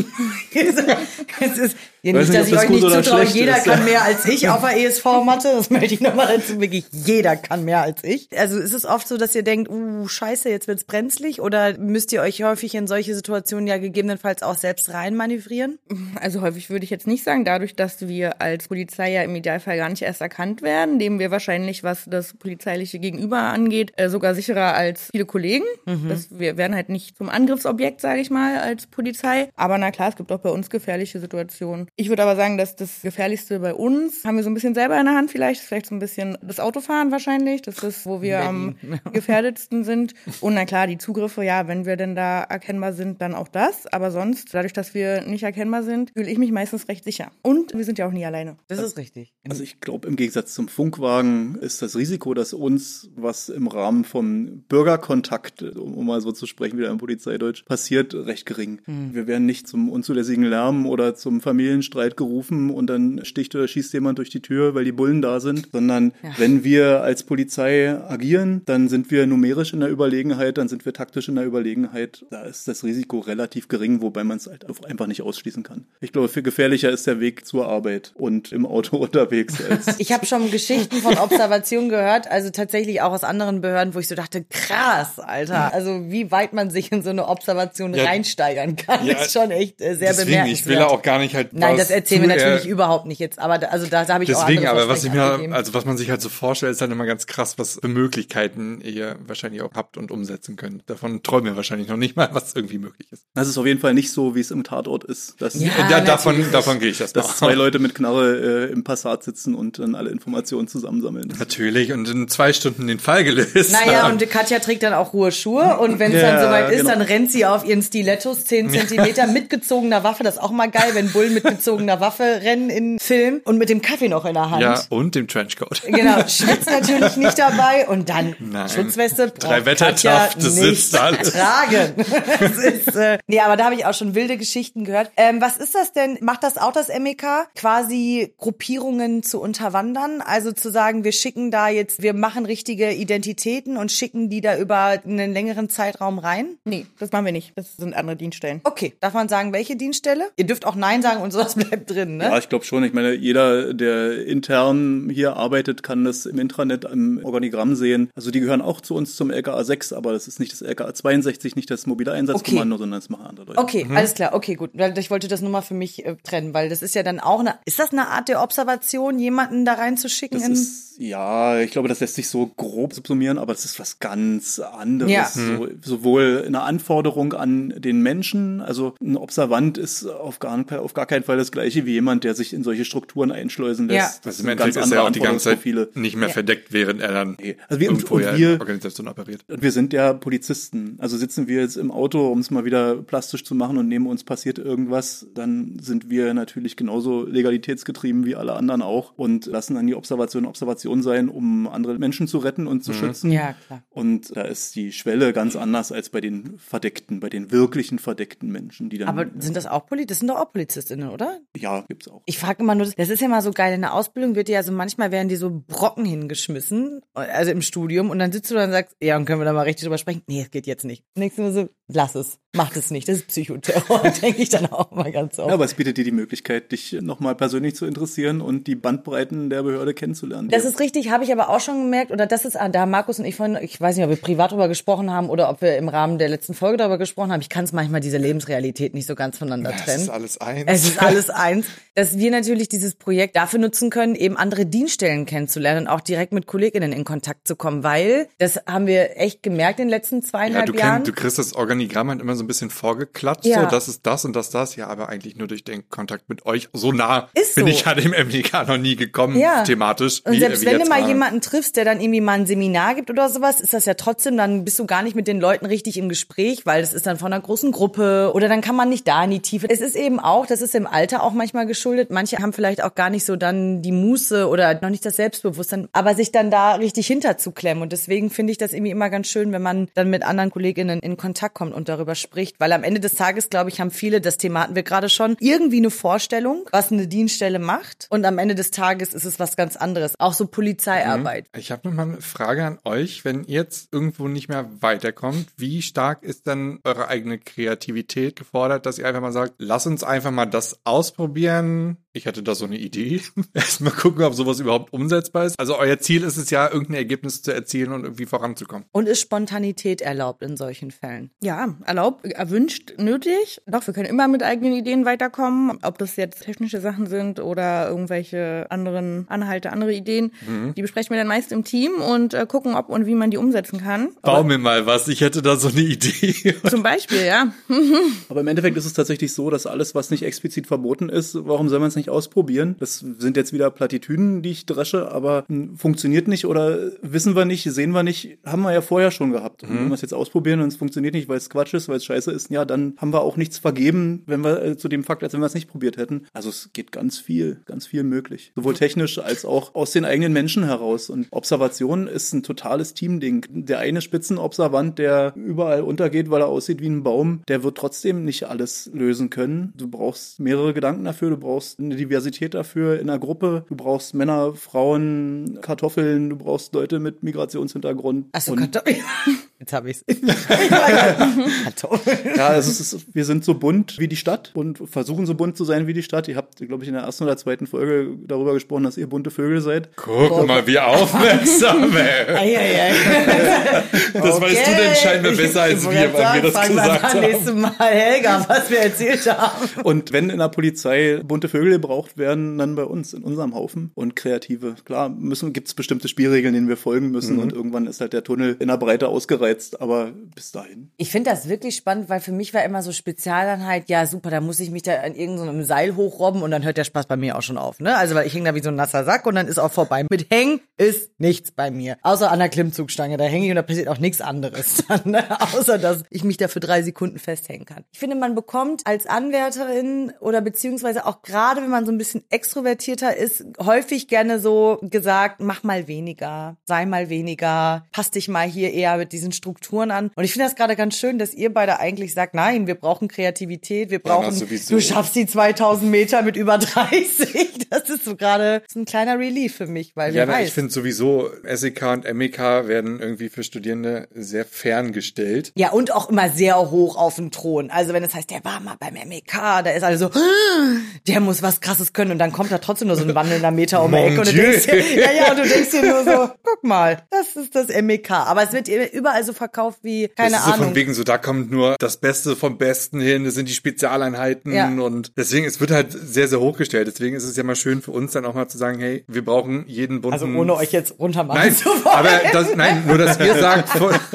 Es ist ja nicht, dass ich euch nicht zutraue, jeder kann mehr als ich auf der E S V-Matte, das möchte ich nochmal dazu, wirklich jeder kann mehr als ich. Also ist es oft so, dass ihr denkt, uh, scheiße, jetzt wird's brenzlig oder müsst ihr euch häufig in solche Situationen ja gegebenenfalls auch selbst reinmanövrieren? Also häufig würde ich jetzt nicht sagen, dadurch, dass wir als Polizei ja im Idealfall gar nicht erst erkannt werden, nehmen wir wahrscheinlich, was das polizeiliche Gegenüber angeht, sogar sicherer als viele Kollegen. Mhm. Das, wir werden halt nicht zum Angriffsobjekt, sage ich mal, als Polizei. Aber na klar, es gibt auch bei uns gefährliche Situationen. Ich würde aber sagen, dass das Gefährlichste bei uns, haben wir so ein bisschen selber in der Hand vielleicht, vielleicht so ein bisschen das Autofahren wahrscheinlich. Das ist, wo wir am gefährdetsten sind. Und na klar, die Zugriffe, ja, wenn wir denn da erkennbar sind, dann auch das. Aber sonst, dadurch, dass wir nicht erkennbar sind, fühle ich mich meistens recht sicher. Und wir sind ja auch nie alleine. Das ist richtig. Also ich glaube, im Gegensatz zum Funkwagen ist das Risiko, dass uns was im Rahmen von Bürgerkontakt, um mal so zu sprechen, wieder im Polizeideutsch, passiert, recht gering. Hm. Wir werden nicht zum unzulässigen Lärm oder zum Familienstreit gerufen und dann sticht oder schießt jemand durch die Tür, weil die Bullen da sind, sondern ja. wenn wir als Polizei agieren, dann sind wir numerisch in der Überlegenheit, dann sind wir taktisch in der Überlegenheit. Da ist das Risiko relativ gering, wobei man es halt einfach nicht ausschließen kann. Ich glaube, viel gefährlicher ist der Weg zur Arbeit und im Auto unterwegs. Als ich habe schon Geschichten von Observationen gehört, also tatsächlich auch aus anderen Behörden, wo ich so dachte, krass, Alter, also wie weit man sich in so eine Observation ja. reinsteigern kann, ja. ist schon echt äh, sehr deswegen, bemerkenswert. Ich will auch gar nicht halt. Nein, das erzählen wir natürlich äh, überhaupt nicht jetzt, aber da, also da, da habe ich deswegen, auch andere aber was ich mir, also was man sich halt so vorstellt, ist dann immer ganz krass, was für Möglichkeiten ihr wahrscheinlich auch habt und umsetzen könnt. Davon träumen wir wahrscheinlich noch nicht mal, was irgendwie möglich ist. Das ist auf jeden Fall nicht so, wie es im Tatort ist. Dass, ja, ja davon, davon gehe ich das Dass zwei Leute mit Knarre äh, im Passat sitzen und dann alle Informationen zusammensammeln. Natürlich und in zwei Stunden den Fall gelöst. Naja, haben. und Katja trägt dann auch hohe Schuhe und wenn es ja, dann soweit ist, genau. dann rennt sie auf ihren Stilettos zehn Zentimeter mit gezogener Waffe. Das ist auch mal geil, wenn Bullen mit gezogener Waffe rennen in Film und mit dem Kaffee noch in der Hand. Ja, und dem Trenchcoat. Genau, schwitzt natürlich nicht dabei und dann Nein. Schutzweste Drei Wetterkraft, das sitzt alles. Tragen. Das ist, äh, nee, aber da habe ich auch schon wilde Geschichten gehört. Ähm, was ist das denn? Macht das auch das M E K? Quasi Gruppierungen zu unterwandern? Also zu sagen, wir schicken da jetzt, wir machen richtige Identitäten und schicken die da über einen längeren Zeitraum rein? Nee, das machen wir nicht. Das sind andere Dienststellen. Okay, darf man sagen, welche Dienststelle? Ihr dürft auch Nein sagen und sowas bleibt drin, ne? Ja, ich glaube schon. Ich meine, jeder, der intern hier arbeitet, kann das im Intranet im Organigramm sehen. Also die gehören auch zu uns zum L K A sechs, aber das ist nicht das L K A zweiundsechzig, nicht das mobile Einsatzkommando, okay. sondern das machen andere Leute. Okay, mhm. alles klar. Okay, gut. Ich wollte das nur mal für mich äh, trennen, weil das ist ja dann auch eine, ist das eine Art der Observation, jemanden da reinzuschicken? Das in ist, ja, ich glaube, das lässt sich so grob subsumieren, aber das ist was ganz anderes. Ja. So, sowohl eine Anforderung an den Menschen, also ein Observant ist auf gar, auf gar keinen Fall das Gleiche wie jemand, der sich in solche Strukturen einschleusen lässt. Ja. Das, das ist im Endeffekt ist er auch die ganze Zeit nicht mehr ja. verdeckt, während er dann nee. also wir, irgendwo und, und wir, Organisation operiert. Wir sind ja Polizisten. Also sitzen wir jetzt im Auto, um es mal wieder plastisch zu machen und neben uns passiert irgendwas, dann sind wir natürlich genauso legalitätsgetrieben wie alle anderen auch und lassen dann die Observation Observation sein, um andere Menschen zu retten und zu mhm. schützen. Ja, klar. Und da ist die Schwelle ganz anders als bei den Verdeckten, bei den wirklichen verdeckten Menschen, die dann... Aber sind das auch Polizisten? Das sind doch auch PolizistInnen, oder? Ja, gibt's auch. Ich frage immer nur, das ist ja mal so geil, in der Ausbildung wird ja so, manchmal werden die so Brocken hingeschmissen, also im Studium, und dann sitzt du da und sagst, ja, und können wir da mal richtig drüber sprechen? Nee, es geht jetzt nicht. Nächstes Mal so, lass es. macht es nicht. Das ist Psychoterror, denke ich dann auch mal ganz oft. Ja, aber es bietet dir die Möglichkeit, dich nochmal persönlich zu interessieren und die Bandbreiten der Behörde kennenzulernen. Das ist richtig, habe ich aber auch schon gemerkt, oder das ist, da haben Markus und ich vorhin, ich weiß nicht, ob wir privat drüber gesprochen haben oder ob wir im Rahmen der letzten Folge darüber gesprochen haben. Ich kann es manchmal diese Lebensrealität nicht so ganz voneinander Ja, trennen. es ist alles eins. Es ist alles eins. Dass wir natürlich dieses Projekt dafür nutzen können, eben andere Dienststellen kennenzulernen und auch direkt mit KollegInnen in Kontakt zu kommen, weil das haben wir echt gemerkt in den letzten zweieinhalb Ja, du, Jahren. kenn, du kriegst das Organigramm halt immer so ein bisschen vorgeklatscht, Ja. so das ist das und das das, ja, aber eigentlich nur durch den Kontakt mit euch. So nah Ist bin so. ich halt im M D K noch nie gekommen, Ja. thematisch. Und wie, selbst wie wenn du jetzt mal gerade. jemanden triffst, der dann irgendwie mal ein Seminar gibt oder sowas, ist das ja trotzdem, dann bist du gar nicht mit den Leuten richtig im Gespräch, weil das ist dann von einer großen Gruppe oder dann kann man nicht da in die Tiefe. Es ist eben auch, das ist im Alter auch manchmal geschuldet. Manche haben vielleicht auch gar nicht so dann die Muße oder noch nicht das Selbstbewusstsein, aber sich dann da richtig hinterzuklemmen. Und deswegen finde ich das irgendwie immer ganz schön, wenn man dann mit anderen KollegInnen in Kontakt kommt und darüber spricht. Weil am Ende des Tages, glaube ich, haben viele, das Thema hatten wir gerade schon, irgendwie eine Vorstellung, was eine Dienststelle macht. Und am Ende des Tages ist es was ganz anderes. Auch so Polizeiarbeit. Ich habe noch mal eine Frage an euch. Wenn ihr jetzt irgendwo nicht mehr weiterkommt, wie stark ist dann eure eigene Kreativität gefordert, dass ihr einfach mal sagt, lass uns einfach mal das ausprobieren. Ich hatte da so eine Idee. Erstmal gucken, ob sowas überhaupt umsetzbar ist. Also euer Ziel ist es ja, irgendein Ergebnis zu erzielen und irgendwie voranzukommen. Und ist Spontanität erlaubt in solchen Fällen? Ja, erlaubt, erwünscht, nötig. Doch, wir können immer mit eigenen Ideen weiterkommen. Ob das jetzt technische Sachen sind oder irgendwelche anderen Anhalte, andere Ideen. Mhm. Die besprechen wir dann meist im Team und äh, gucken, ob und wie man die umsetzen kann. Bau mir mal was. Ich hätte da so eine Idee. Zum Beispiel, ja. Aber im Endeffekt ist es tatsächlich so, dass alles, was nicht explizit verboten ist, warum soll man es nicht ausprobieren? Das sind jetzt wieder Plattitüden, die ich dresche, aber hm, funktioniert nicht oder wissen wir nicht, sehen wir nicht, haben wir ja vorher schon gehabt. Und wenn wir es jetzt ausprobieren und es funktioniert nicht, weil es Quatsch ist, weil es scheiße ist, ja, dann haben wir auch nichts vergeben, wenn wir äh, zu dem Fakt, als wenn wir es nicht probiert hätten. Also es geht ganz viel, ganz viel möglich. Sowohl technisch als auch aus den eigenen Menschen heraus. Und Observation ist ein totales Teamding. Der eine Spitzenobservant, der überall untergeht, weil er aussieht wie ein Baum, der wird trotzdem nicht alles lösen können. Du brauchst mehrere Gedanken dafür, du brauchst eine Diversität dafür in der Gruppe, du brauchst Männer, Frauen, Kartoffeln, du brauchst Leute mit Migrationshintergrund. Achso, Und Kartoffeln. Jetzt habe ich's. Kartoffeln. ja, es ist, es ist, wir sind so bunt wie die Stadt und versuchen so bunt zu sein wie die Stadt. Ihr habt, glaube ich, in der ersten oder zweiten Folge darüber gesprochen, dass ihr bunte Vögel seid. Guck mal, wie aufmerksam, ey. Ei, ei, ei. Das Okay. weißt du denn scheinbar besser als Ich wir, wollte weil wir sagen, das fragen wir gesagt dann haben. nächstes Mal Helga, was wir erzählt haben. Und wenn in der Polizei bunte Vögel gebraucht werden, dann bei uns, in unserem Haufen. Und Kreative. Klar, müssen, gibt's bestimmte Spielregeln, denen wir folgen müssen. Mhm. Und irgendwann ist halt der Tunnel in der Breite ausgereizt. Aber bis dahin. Ich finde das wirklich spannend, weil für mich war immer so Spezialeinheit, ja super, da muss ich mich da an irgendeinem Seil hochrobben und dann hört der Spaß bei mir auch schon auf, ne? Also, weil ich hänge da wie so ein nasser Sack und dann ist auch vorbei. Mit Hängen ist nichts bei mir. Außer an der Klimmzugstange, da hänge ich und da passiert auch nichts anderes dann, ne? Außer, dass ich mich da für drei Sekunden festhängen kann. Ich finde, man bekommt als Anwärterin oder beziehungsweise auch gerade, wenn man so ein bisschen extrovertierter ist, häufig gerne so gesagt, mach mal weniger, sei mal weniger, pass dich mal hier eher mit diesen Strukturen an. Und ich finde das gerade ganz schön, dass ihr beide eigentlich sagt, nein, wir brauchen Kreativität, wir brauchen, na, sowieso. du schaffst die zweitausend Meter mit über dreißig. Das ist so gerade so ein kleiner Relief für mich, weil Ja, wer aber weiß. ich finde sowieso, S E K und M E K werden irgendwie für Studierende sehr ferngestellt. Ja, und auch immer sehr hoch auf den Thron. Also wenn es heißt, der war mal beim M E K, da ist alle so, der muss was Krasses können und dann kommt da trotzdem nur so ein wandelnder Meter um die Mon Ecke und du Dieu. denkst dir, ja, ja, und du denkst dir nur so, guck mal, das ist das M E K. Aber es wird überall so verkauft wie, keine das ist so Ahnung. von wegen so, da kommt nur das Beste vom Besten hin, das sind die Spezialeinheiten Ja. und deswegen, es wird halt sehr, sehr hochgestellt. Deswegen ist es ja mal schön für uns dann auch mal zu sagen, hey, wir brauchen jeden bunten... Also ohne euch jetzt runtermachen Nein, zu wollen. aber das, nein, nur dass ihr sagt,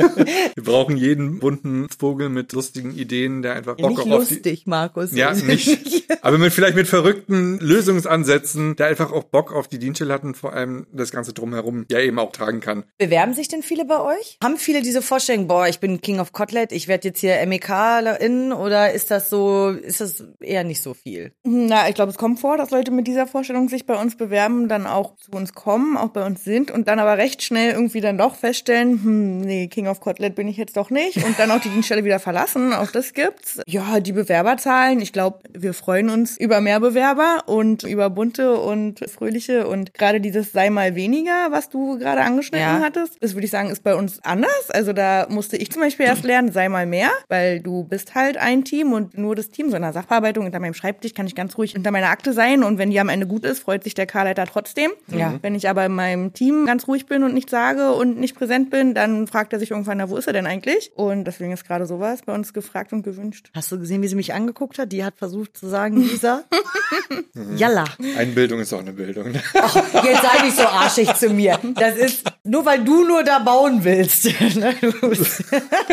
wir brauchen jeden bunten Vogel mit lustigen Ideen, der einfach Bock Nicht auf die... lustig, Markus. Ja, nicht. Aber mit vielleicht mit verrückten Lösungsansätzen, der einfach auch Bock auf die Dienststelle hat und vor allem das Ganze drumherum ja eben auch tragen kann. Bewerben sich denn viele bei euch? Haben viele diese Vorstellung, boah, ich bin King of Kotlet, ich werde jetzt hier M E K-Lerin oder ist das so, ist das eher nicht so viel? Na, ich glaube, es kommt vor, dass Leute mit dieser Vorstellung sich bei uns bewerben, dann auch zu uns kommen, auch bei uns sind und dann aber recht schnell irgendwie dann doch feststellen, hm, nee, King of Kotlet bin ich jetzt doch nicht und dann auch die Dienststelle wieder verlassen, auch das gibt's. Ja, die Bewerberzahlen, ich glaube, wir freuen uns über mehr Bewerber und über bunte und fröhliche und gerade dieses sei mal weniger, was du gerade angeschnitten Ja. hattest, das würde ich sagen, ist bei uns anders. Also Also da musste ich zum Beispiel erst lernen, sei mal mehr, weil du bist halt ein Team und nur das Team. So in der Sachbearbeitung hinter meinem Schreibtisch kann ich ganz ruhig hinter meiner Akte sein und wenn die am Ende gut ist, freut sich der K-Leiter trotzdem. Ja. Wenn ich aber in meinem Team ganz ruhig bin und nichts sage und nicht präsent bin, dann fragt er sich irgendwann, na, wo ist er denn eigentlich? Und deswegen ist gerade sowas bei uns gefragt und gewünscht. Hast du gesehen, wie sie mich angeguckt hat? Die hat versucht zu sagen, Lisa, Jalla. Einbildung ist auch eine Bildung. Ach, jetzt sei nicht so arschig zu mir. Das ist, nur weil du nur da bauen willst. Du bist,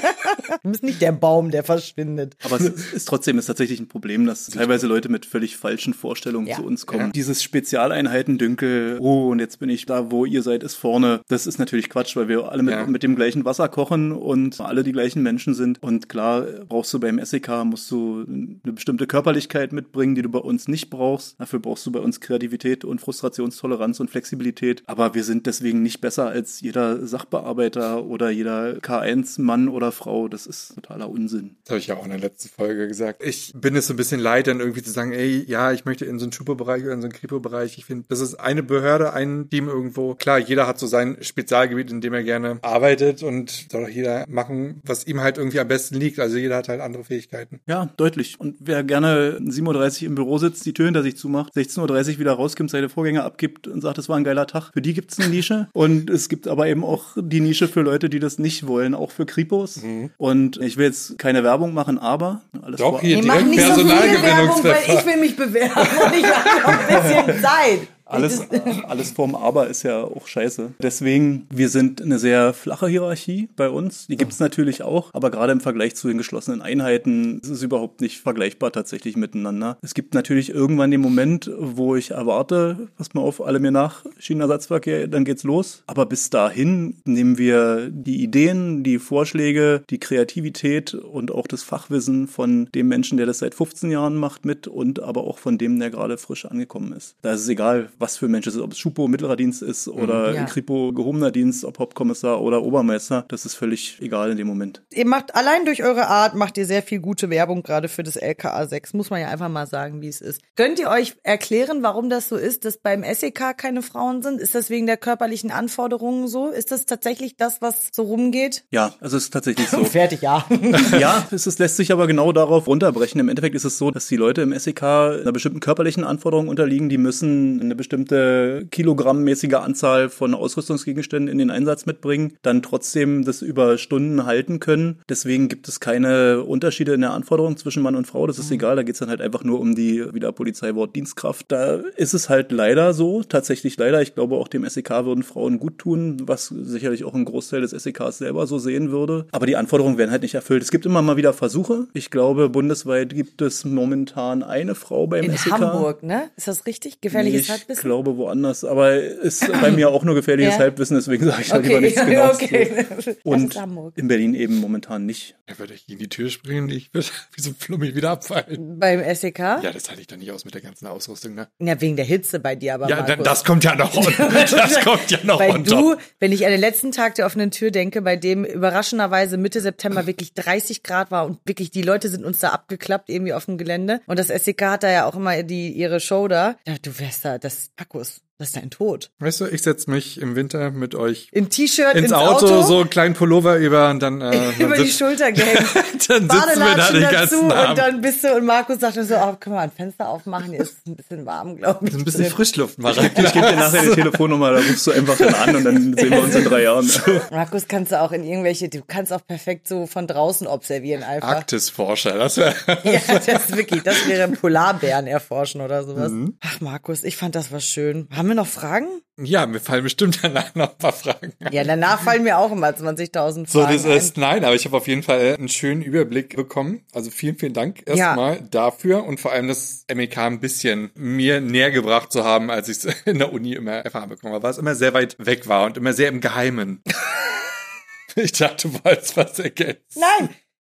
du bist nicht der Baum, der verschwindet. Aber es ist trotzdem ist tatsächlich ein Problem, dass teilweise Leute mit völlig falschen Vorstellungen Ja. zu uns kommen. Ja. Dieses Spezialeinheitendünkel, oh, und jetzt bin ich da, wo ihr seid, ist vorne. Das ist natürlich Quatsch, weil wir alle mit, Ja. mit dem gleichen Wasser kochen und alle die gleichen Menschen sind. Und klar, brauchst du beim S E K, musst du eine bestimmte Körperlichkeit mitbringen, die du bei uns nicht brauchst. Dafür brauchst du bei uns Kreativität und Frustrationstoleranz und Flexibilität. Aber wir sind deswegen nicht besser als jeder Sachbearbeiter oder jeder K eins Mann oder Frau. Das ist totaler Unsinn. Das habe ich ja auch in der letzten Folge gesagt. Ich bin es so ein bisschen leid, dann irgendwie zu sagen, ey, ja, ich möchte in so einen Schupo-Bereich oder in so einen Kripo-Bereich. Ich finde, das ist eine Behörde, ein Team irgendwo. Klar, jeder hat so sein Spezialgebiet, in dem er gerne arbeitet und soll auch jeder machen, was ihm halt irgendwie am besten liegt. Also jeder hat halt andere Fähigkeiten. Ja, deutlich. Und wer gerne sieben Uhr dreißig im Büro sitzt, die Tür hinter sich zumacht, sechzehn Uhr dreißig wieder rauskommt, seine Vorgänger abgibt und sagt, das war ein geiler Tag. Für die gibt's eine Nische. Und es gibt aber eben auch die Nische für Leute, die das nicht wollen, auch für Kripos. Mhm. Und ich will jetzt keine Werbung machen, aber alles Doch, vor- hier Wir machen direkt nicht so viel Werbung, weil Personalgewinnungsverfahren. ich will mich bewerben und ich habe noch ein bisschen Zeit. Alles, alles vorm Aber ist ja auch scheiße. Deswegen, wir sind eine sehr flache Hierarchie bei uns. Die gibt's natürlich auch, aber gerade im Vergleich zu den geschlossenen Einheiten ist es überhaupt nicht vergleichbar tatsächlich miteinander. Es gibt natürlich irgendwann den Moment, wo ich erwarte, pass mal auf, alle mir nach, Schienenersatzverkehr, dann geht's los. Aber bis dahin nehmen wir die Ideen, die Vorschläge, die Kreativität und auch das Fachwissen von dem Menschen, der das seit fünfzehn Jahren macht, mit und aber auch von dem, der gerade frisch angekommen ist. Da ist es egal, was für ein Mensch es ist, ob es Schupo mittlerer Dienst ist oder Ja. Kripo gehobener Dienst, ob Hauptkommissar oder Obermeister. Das ist völlig egal in dem Moment. Ihr macht, allein durch eure Art, macht ihr sehr viel gute Werbung, gerade für das L K A sechs. Muss man ja einfach mal sagen, wie es ist. Könnt ihr euch erklären, warum das so ist, dass beim S E K keine Frauen sind? Ist das wegen der körperlichen Anforderungen so? Ist das tatsächlich das, was so rumgeht? Ja, also es ist tatsächlich so. Fertig, ja. Ja, es ist, lässt sich aber genau darauf runterbrechen. Im Endeffekt ist es so, dass die Leute im S E K einer bestimmten körperlichen Anforderung unterliegen. Die müssen eine bestimmte kilogrammmäßige Anzahl von Ausrüstungsgegenständen in den Einsatz mitbringen, dann trotzdem das über Stunden halten können. Deswegen gibt es keine Unterschiede in der Anforderung zwischen Mann und Frau. Das ist egal. Da geht es dann halt einfach nur um die, wieder Polizeiwort, Dienstkraft. Da ist es halt leider so, tatsächlich leider. Ich glaube, auch dem S E K würden Frauen gut tun, was sicherlich auch ein Großteil des S E Ks selber so sehen würde. Aber die Anforderungen werden halt nicht erfüllt. Es gibt immer mal wieder Versuche. Ich glaube, bundesweit gibt es momentan eine Frau beim In S E K. Hamburg, ne? Ist das richtig? Gefährliches Ich Halbwissen? glaube woanders, aber ist bei mir auch nur gefährliches Ja. Halbwissen, deswegen sage ich halt Okay, lieber nichts Genaues okay. zu. Das Und ist Hamburg. in Berlin eben momentan nicht. Er würde ich gegen die Tür springen, ich würde wie so ein Flummi wieder abfallen. Beim S E K? Ja, das halte ich doch nicht aus mit der ganzen Ausrüstung, ne? Ja, wegen der Hitze bei dir, aber Ja, Markus. dann, das kommt ja noch on, das kommt ja noch Weil on du, top. wenn ich an den letzten Tag der offenen Tür denke, bei dem überraschenderweise Mitte September wirklich dreißig Grad war und wirklich die Leute sind uns da abgeklappt irgendwie auf dem Gelände und das S E K hat da ja auch immer die ihre Show da. Ja, du wärst da, das Markus, das ist dein Tod. Weißt du, ich setze mich im Winter mit euch Im T-Shirt ins, ins Auto, Auto, so einen kleinen Pullover über und dann, äh, über dann die Schulter gehängt. dann sitzen wir da Badelatschen den dazu ganzen und Abend. dann bist du und Markus sagt so, oh, können wir ein Fenster aufmachen, hier ist es ein bisschen warm, glaube ich. ein bisschen Frischluft machen. Ich gebe dir nachher die Telefonnummer, da rufst du einfach dann an und dann sehen wir uns in drei Jahren. Markus kannst du auch in irgendwelche, du kannst auch perfekt so von draußen observieren einfach. Arktisforscher, das wäre. Ja, das ist wirklich, das wäre Polarbären erforschen oder sowas. Mhm. Ach, Markus, ich fand das was schön. Haben wir noch Fragen? Ja, mir fallen bestimmt danach noch ein paar Fragen ein. Ja, danach fallen mir auch immer zwanzigtausend So, Fragen das ist, nein, aber ich habe auf jeden Fall einen schönen Überblick bekommen. Also vielen, vielen Dank erstmal dafür und vor allem das M E K ein bisschen mir näher gebracht zu haben, als ich es in der Uni immer erfahren bekommen habe, weil es immer sehr weit weg war und immer sehr im Geheimen. Ich dachte, du wolltest was ergänzen. Nein,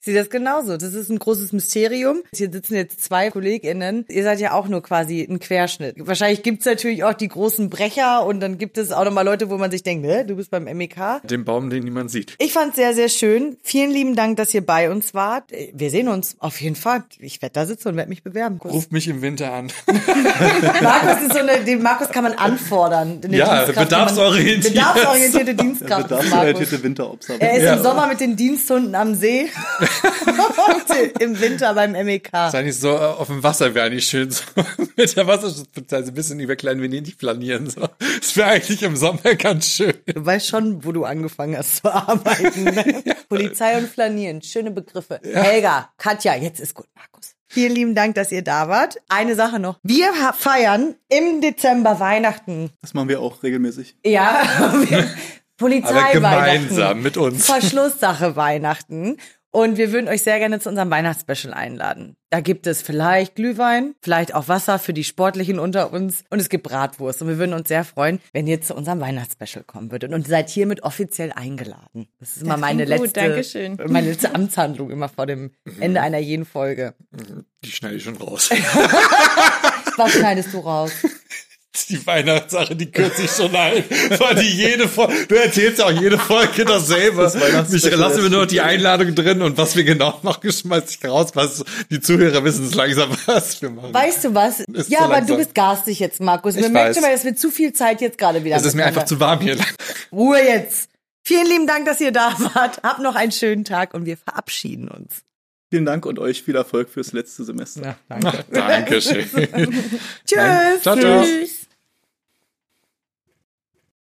sehe das genauso. Das ist ein großes Mysterium. Hier sitzen jetzt zwei KollegInnen. Ihr seid ja auch nur quasi ein Querschnitt. Wahrscheinlich gibt's natürlich auch die großen Brecher und dann gibt es auch nochmal Leute, wo man sich denkt, ne, du bist beim M E K. Den Baum, den niemand sieht. Ich fand's sehr, sehr schön. Vielen lieben Dank, dass ihr bei uns wart. Wir sehen uns auf jeden Fall. Ich werde da sitzen und werde mich bewerben. Ruft mich im Winter an. Markus ist so eine, den Markus kann man anfordern. Eine Ja, Dienstkraft bedarfsorientiert. kann man- Bedarfsorientierte Dienstkraft. ist Markus. Bedarfsorientierte Winterobservation. Er ist Ja. im Sommer mit den Diensthunden am See und im Winter beim M E K. Ist eigentlich so, äh, auf dem Wasser wäre eigentlich schön, so mit der Wasserschutzpolizei so ein bisschen über Klein Venedig flanieren. So. Das wäre eigentlich im Sommer ganz schön. Du weißt schon, wo du angefangen hast zu arbeiten. Ne? Polizei und Flanieren, schöne Begriffe. Helga, Katja, jetzt ist gut, Markus. Vielen lieben Dank, dass ihr da wart. Eine Sache noch. Wir ha- feiern im Dezember Weihnachten. Das machen wir auch regelmäßig. Ja, wir- Polizei Aber Weihnachten. gemeinsam mit uns. Verschlusssache Weihnachten. Und wir würden euch sehr gerne zu unserem Weihnachtsspecial einladen. Da gibt es vielleicht Glühwein, vielleicht auch Wasser für die Sportlichen unter uns und es gibt Bratwurst. Und wir würden uns sehr freuen, wenn ihr zu unserem Weihnachtsspecial kommen würdet. Und seid hiermit offiziell eingeladen. Das ist immer Das meine klingt gut, letzte, Dankeschön. meine letzte Amtshandlung immer vor dem Ende einer jeden Folge. Die schneide ich schon raus. Was schneidest du raus? Die Weihnachtssache, die kürze ich schon ein. Weil die jede Folge, du erzählst ja auch jede Folge dasselbe. Das Weihnachtsspecial Ich lasse mir ist nur noch die Einladung drin und was wir genau machen, schmeiß ich raus. Was, die Zuhörer wissen es langsam, was wir machen. Weißt du was? Ist Ja, zu aber langsam. du bist garstig jetzt, Markus. Wir Ich merken weiß. schon mal, dass wir zu viel Zeit jetzt gerade wieder Es ist mir miteinander- einfach zu warm hier. Ruhe jetzt. Vielen lieben Dank, dass ihr da wart. Habt noch einen schönen Tag und wir verabschieden uns. Vielen Dank und euch viel Erfolg fürs letzte Semester. Ja, danke. Dankeschön. Tschüss. Ciao, ciao. Tschüss.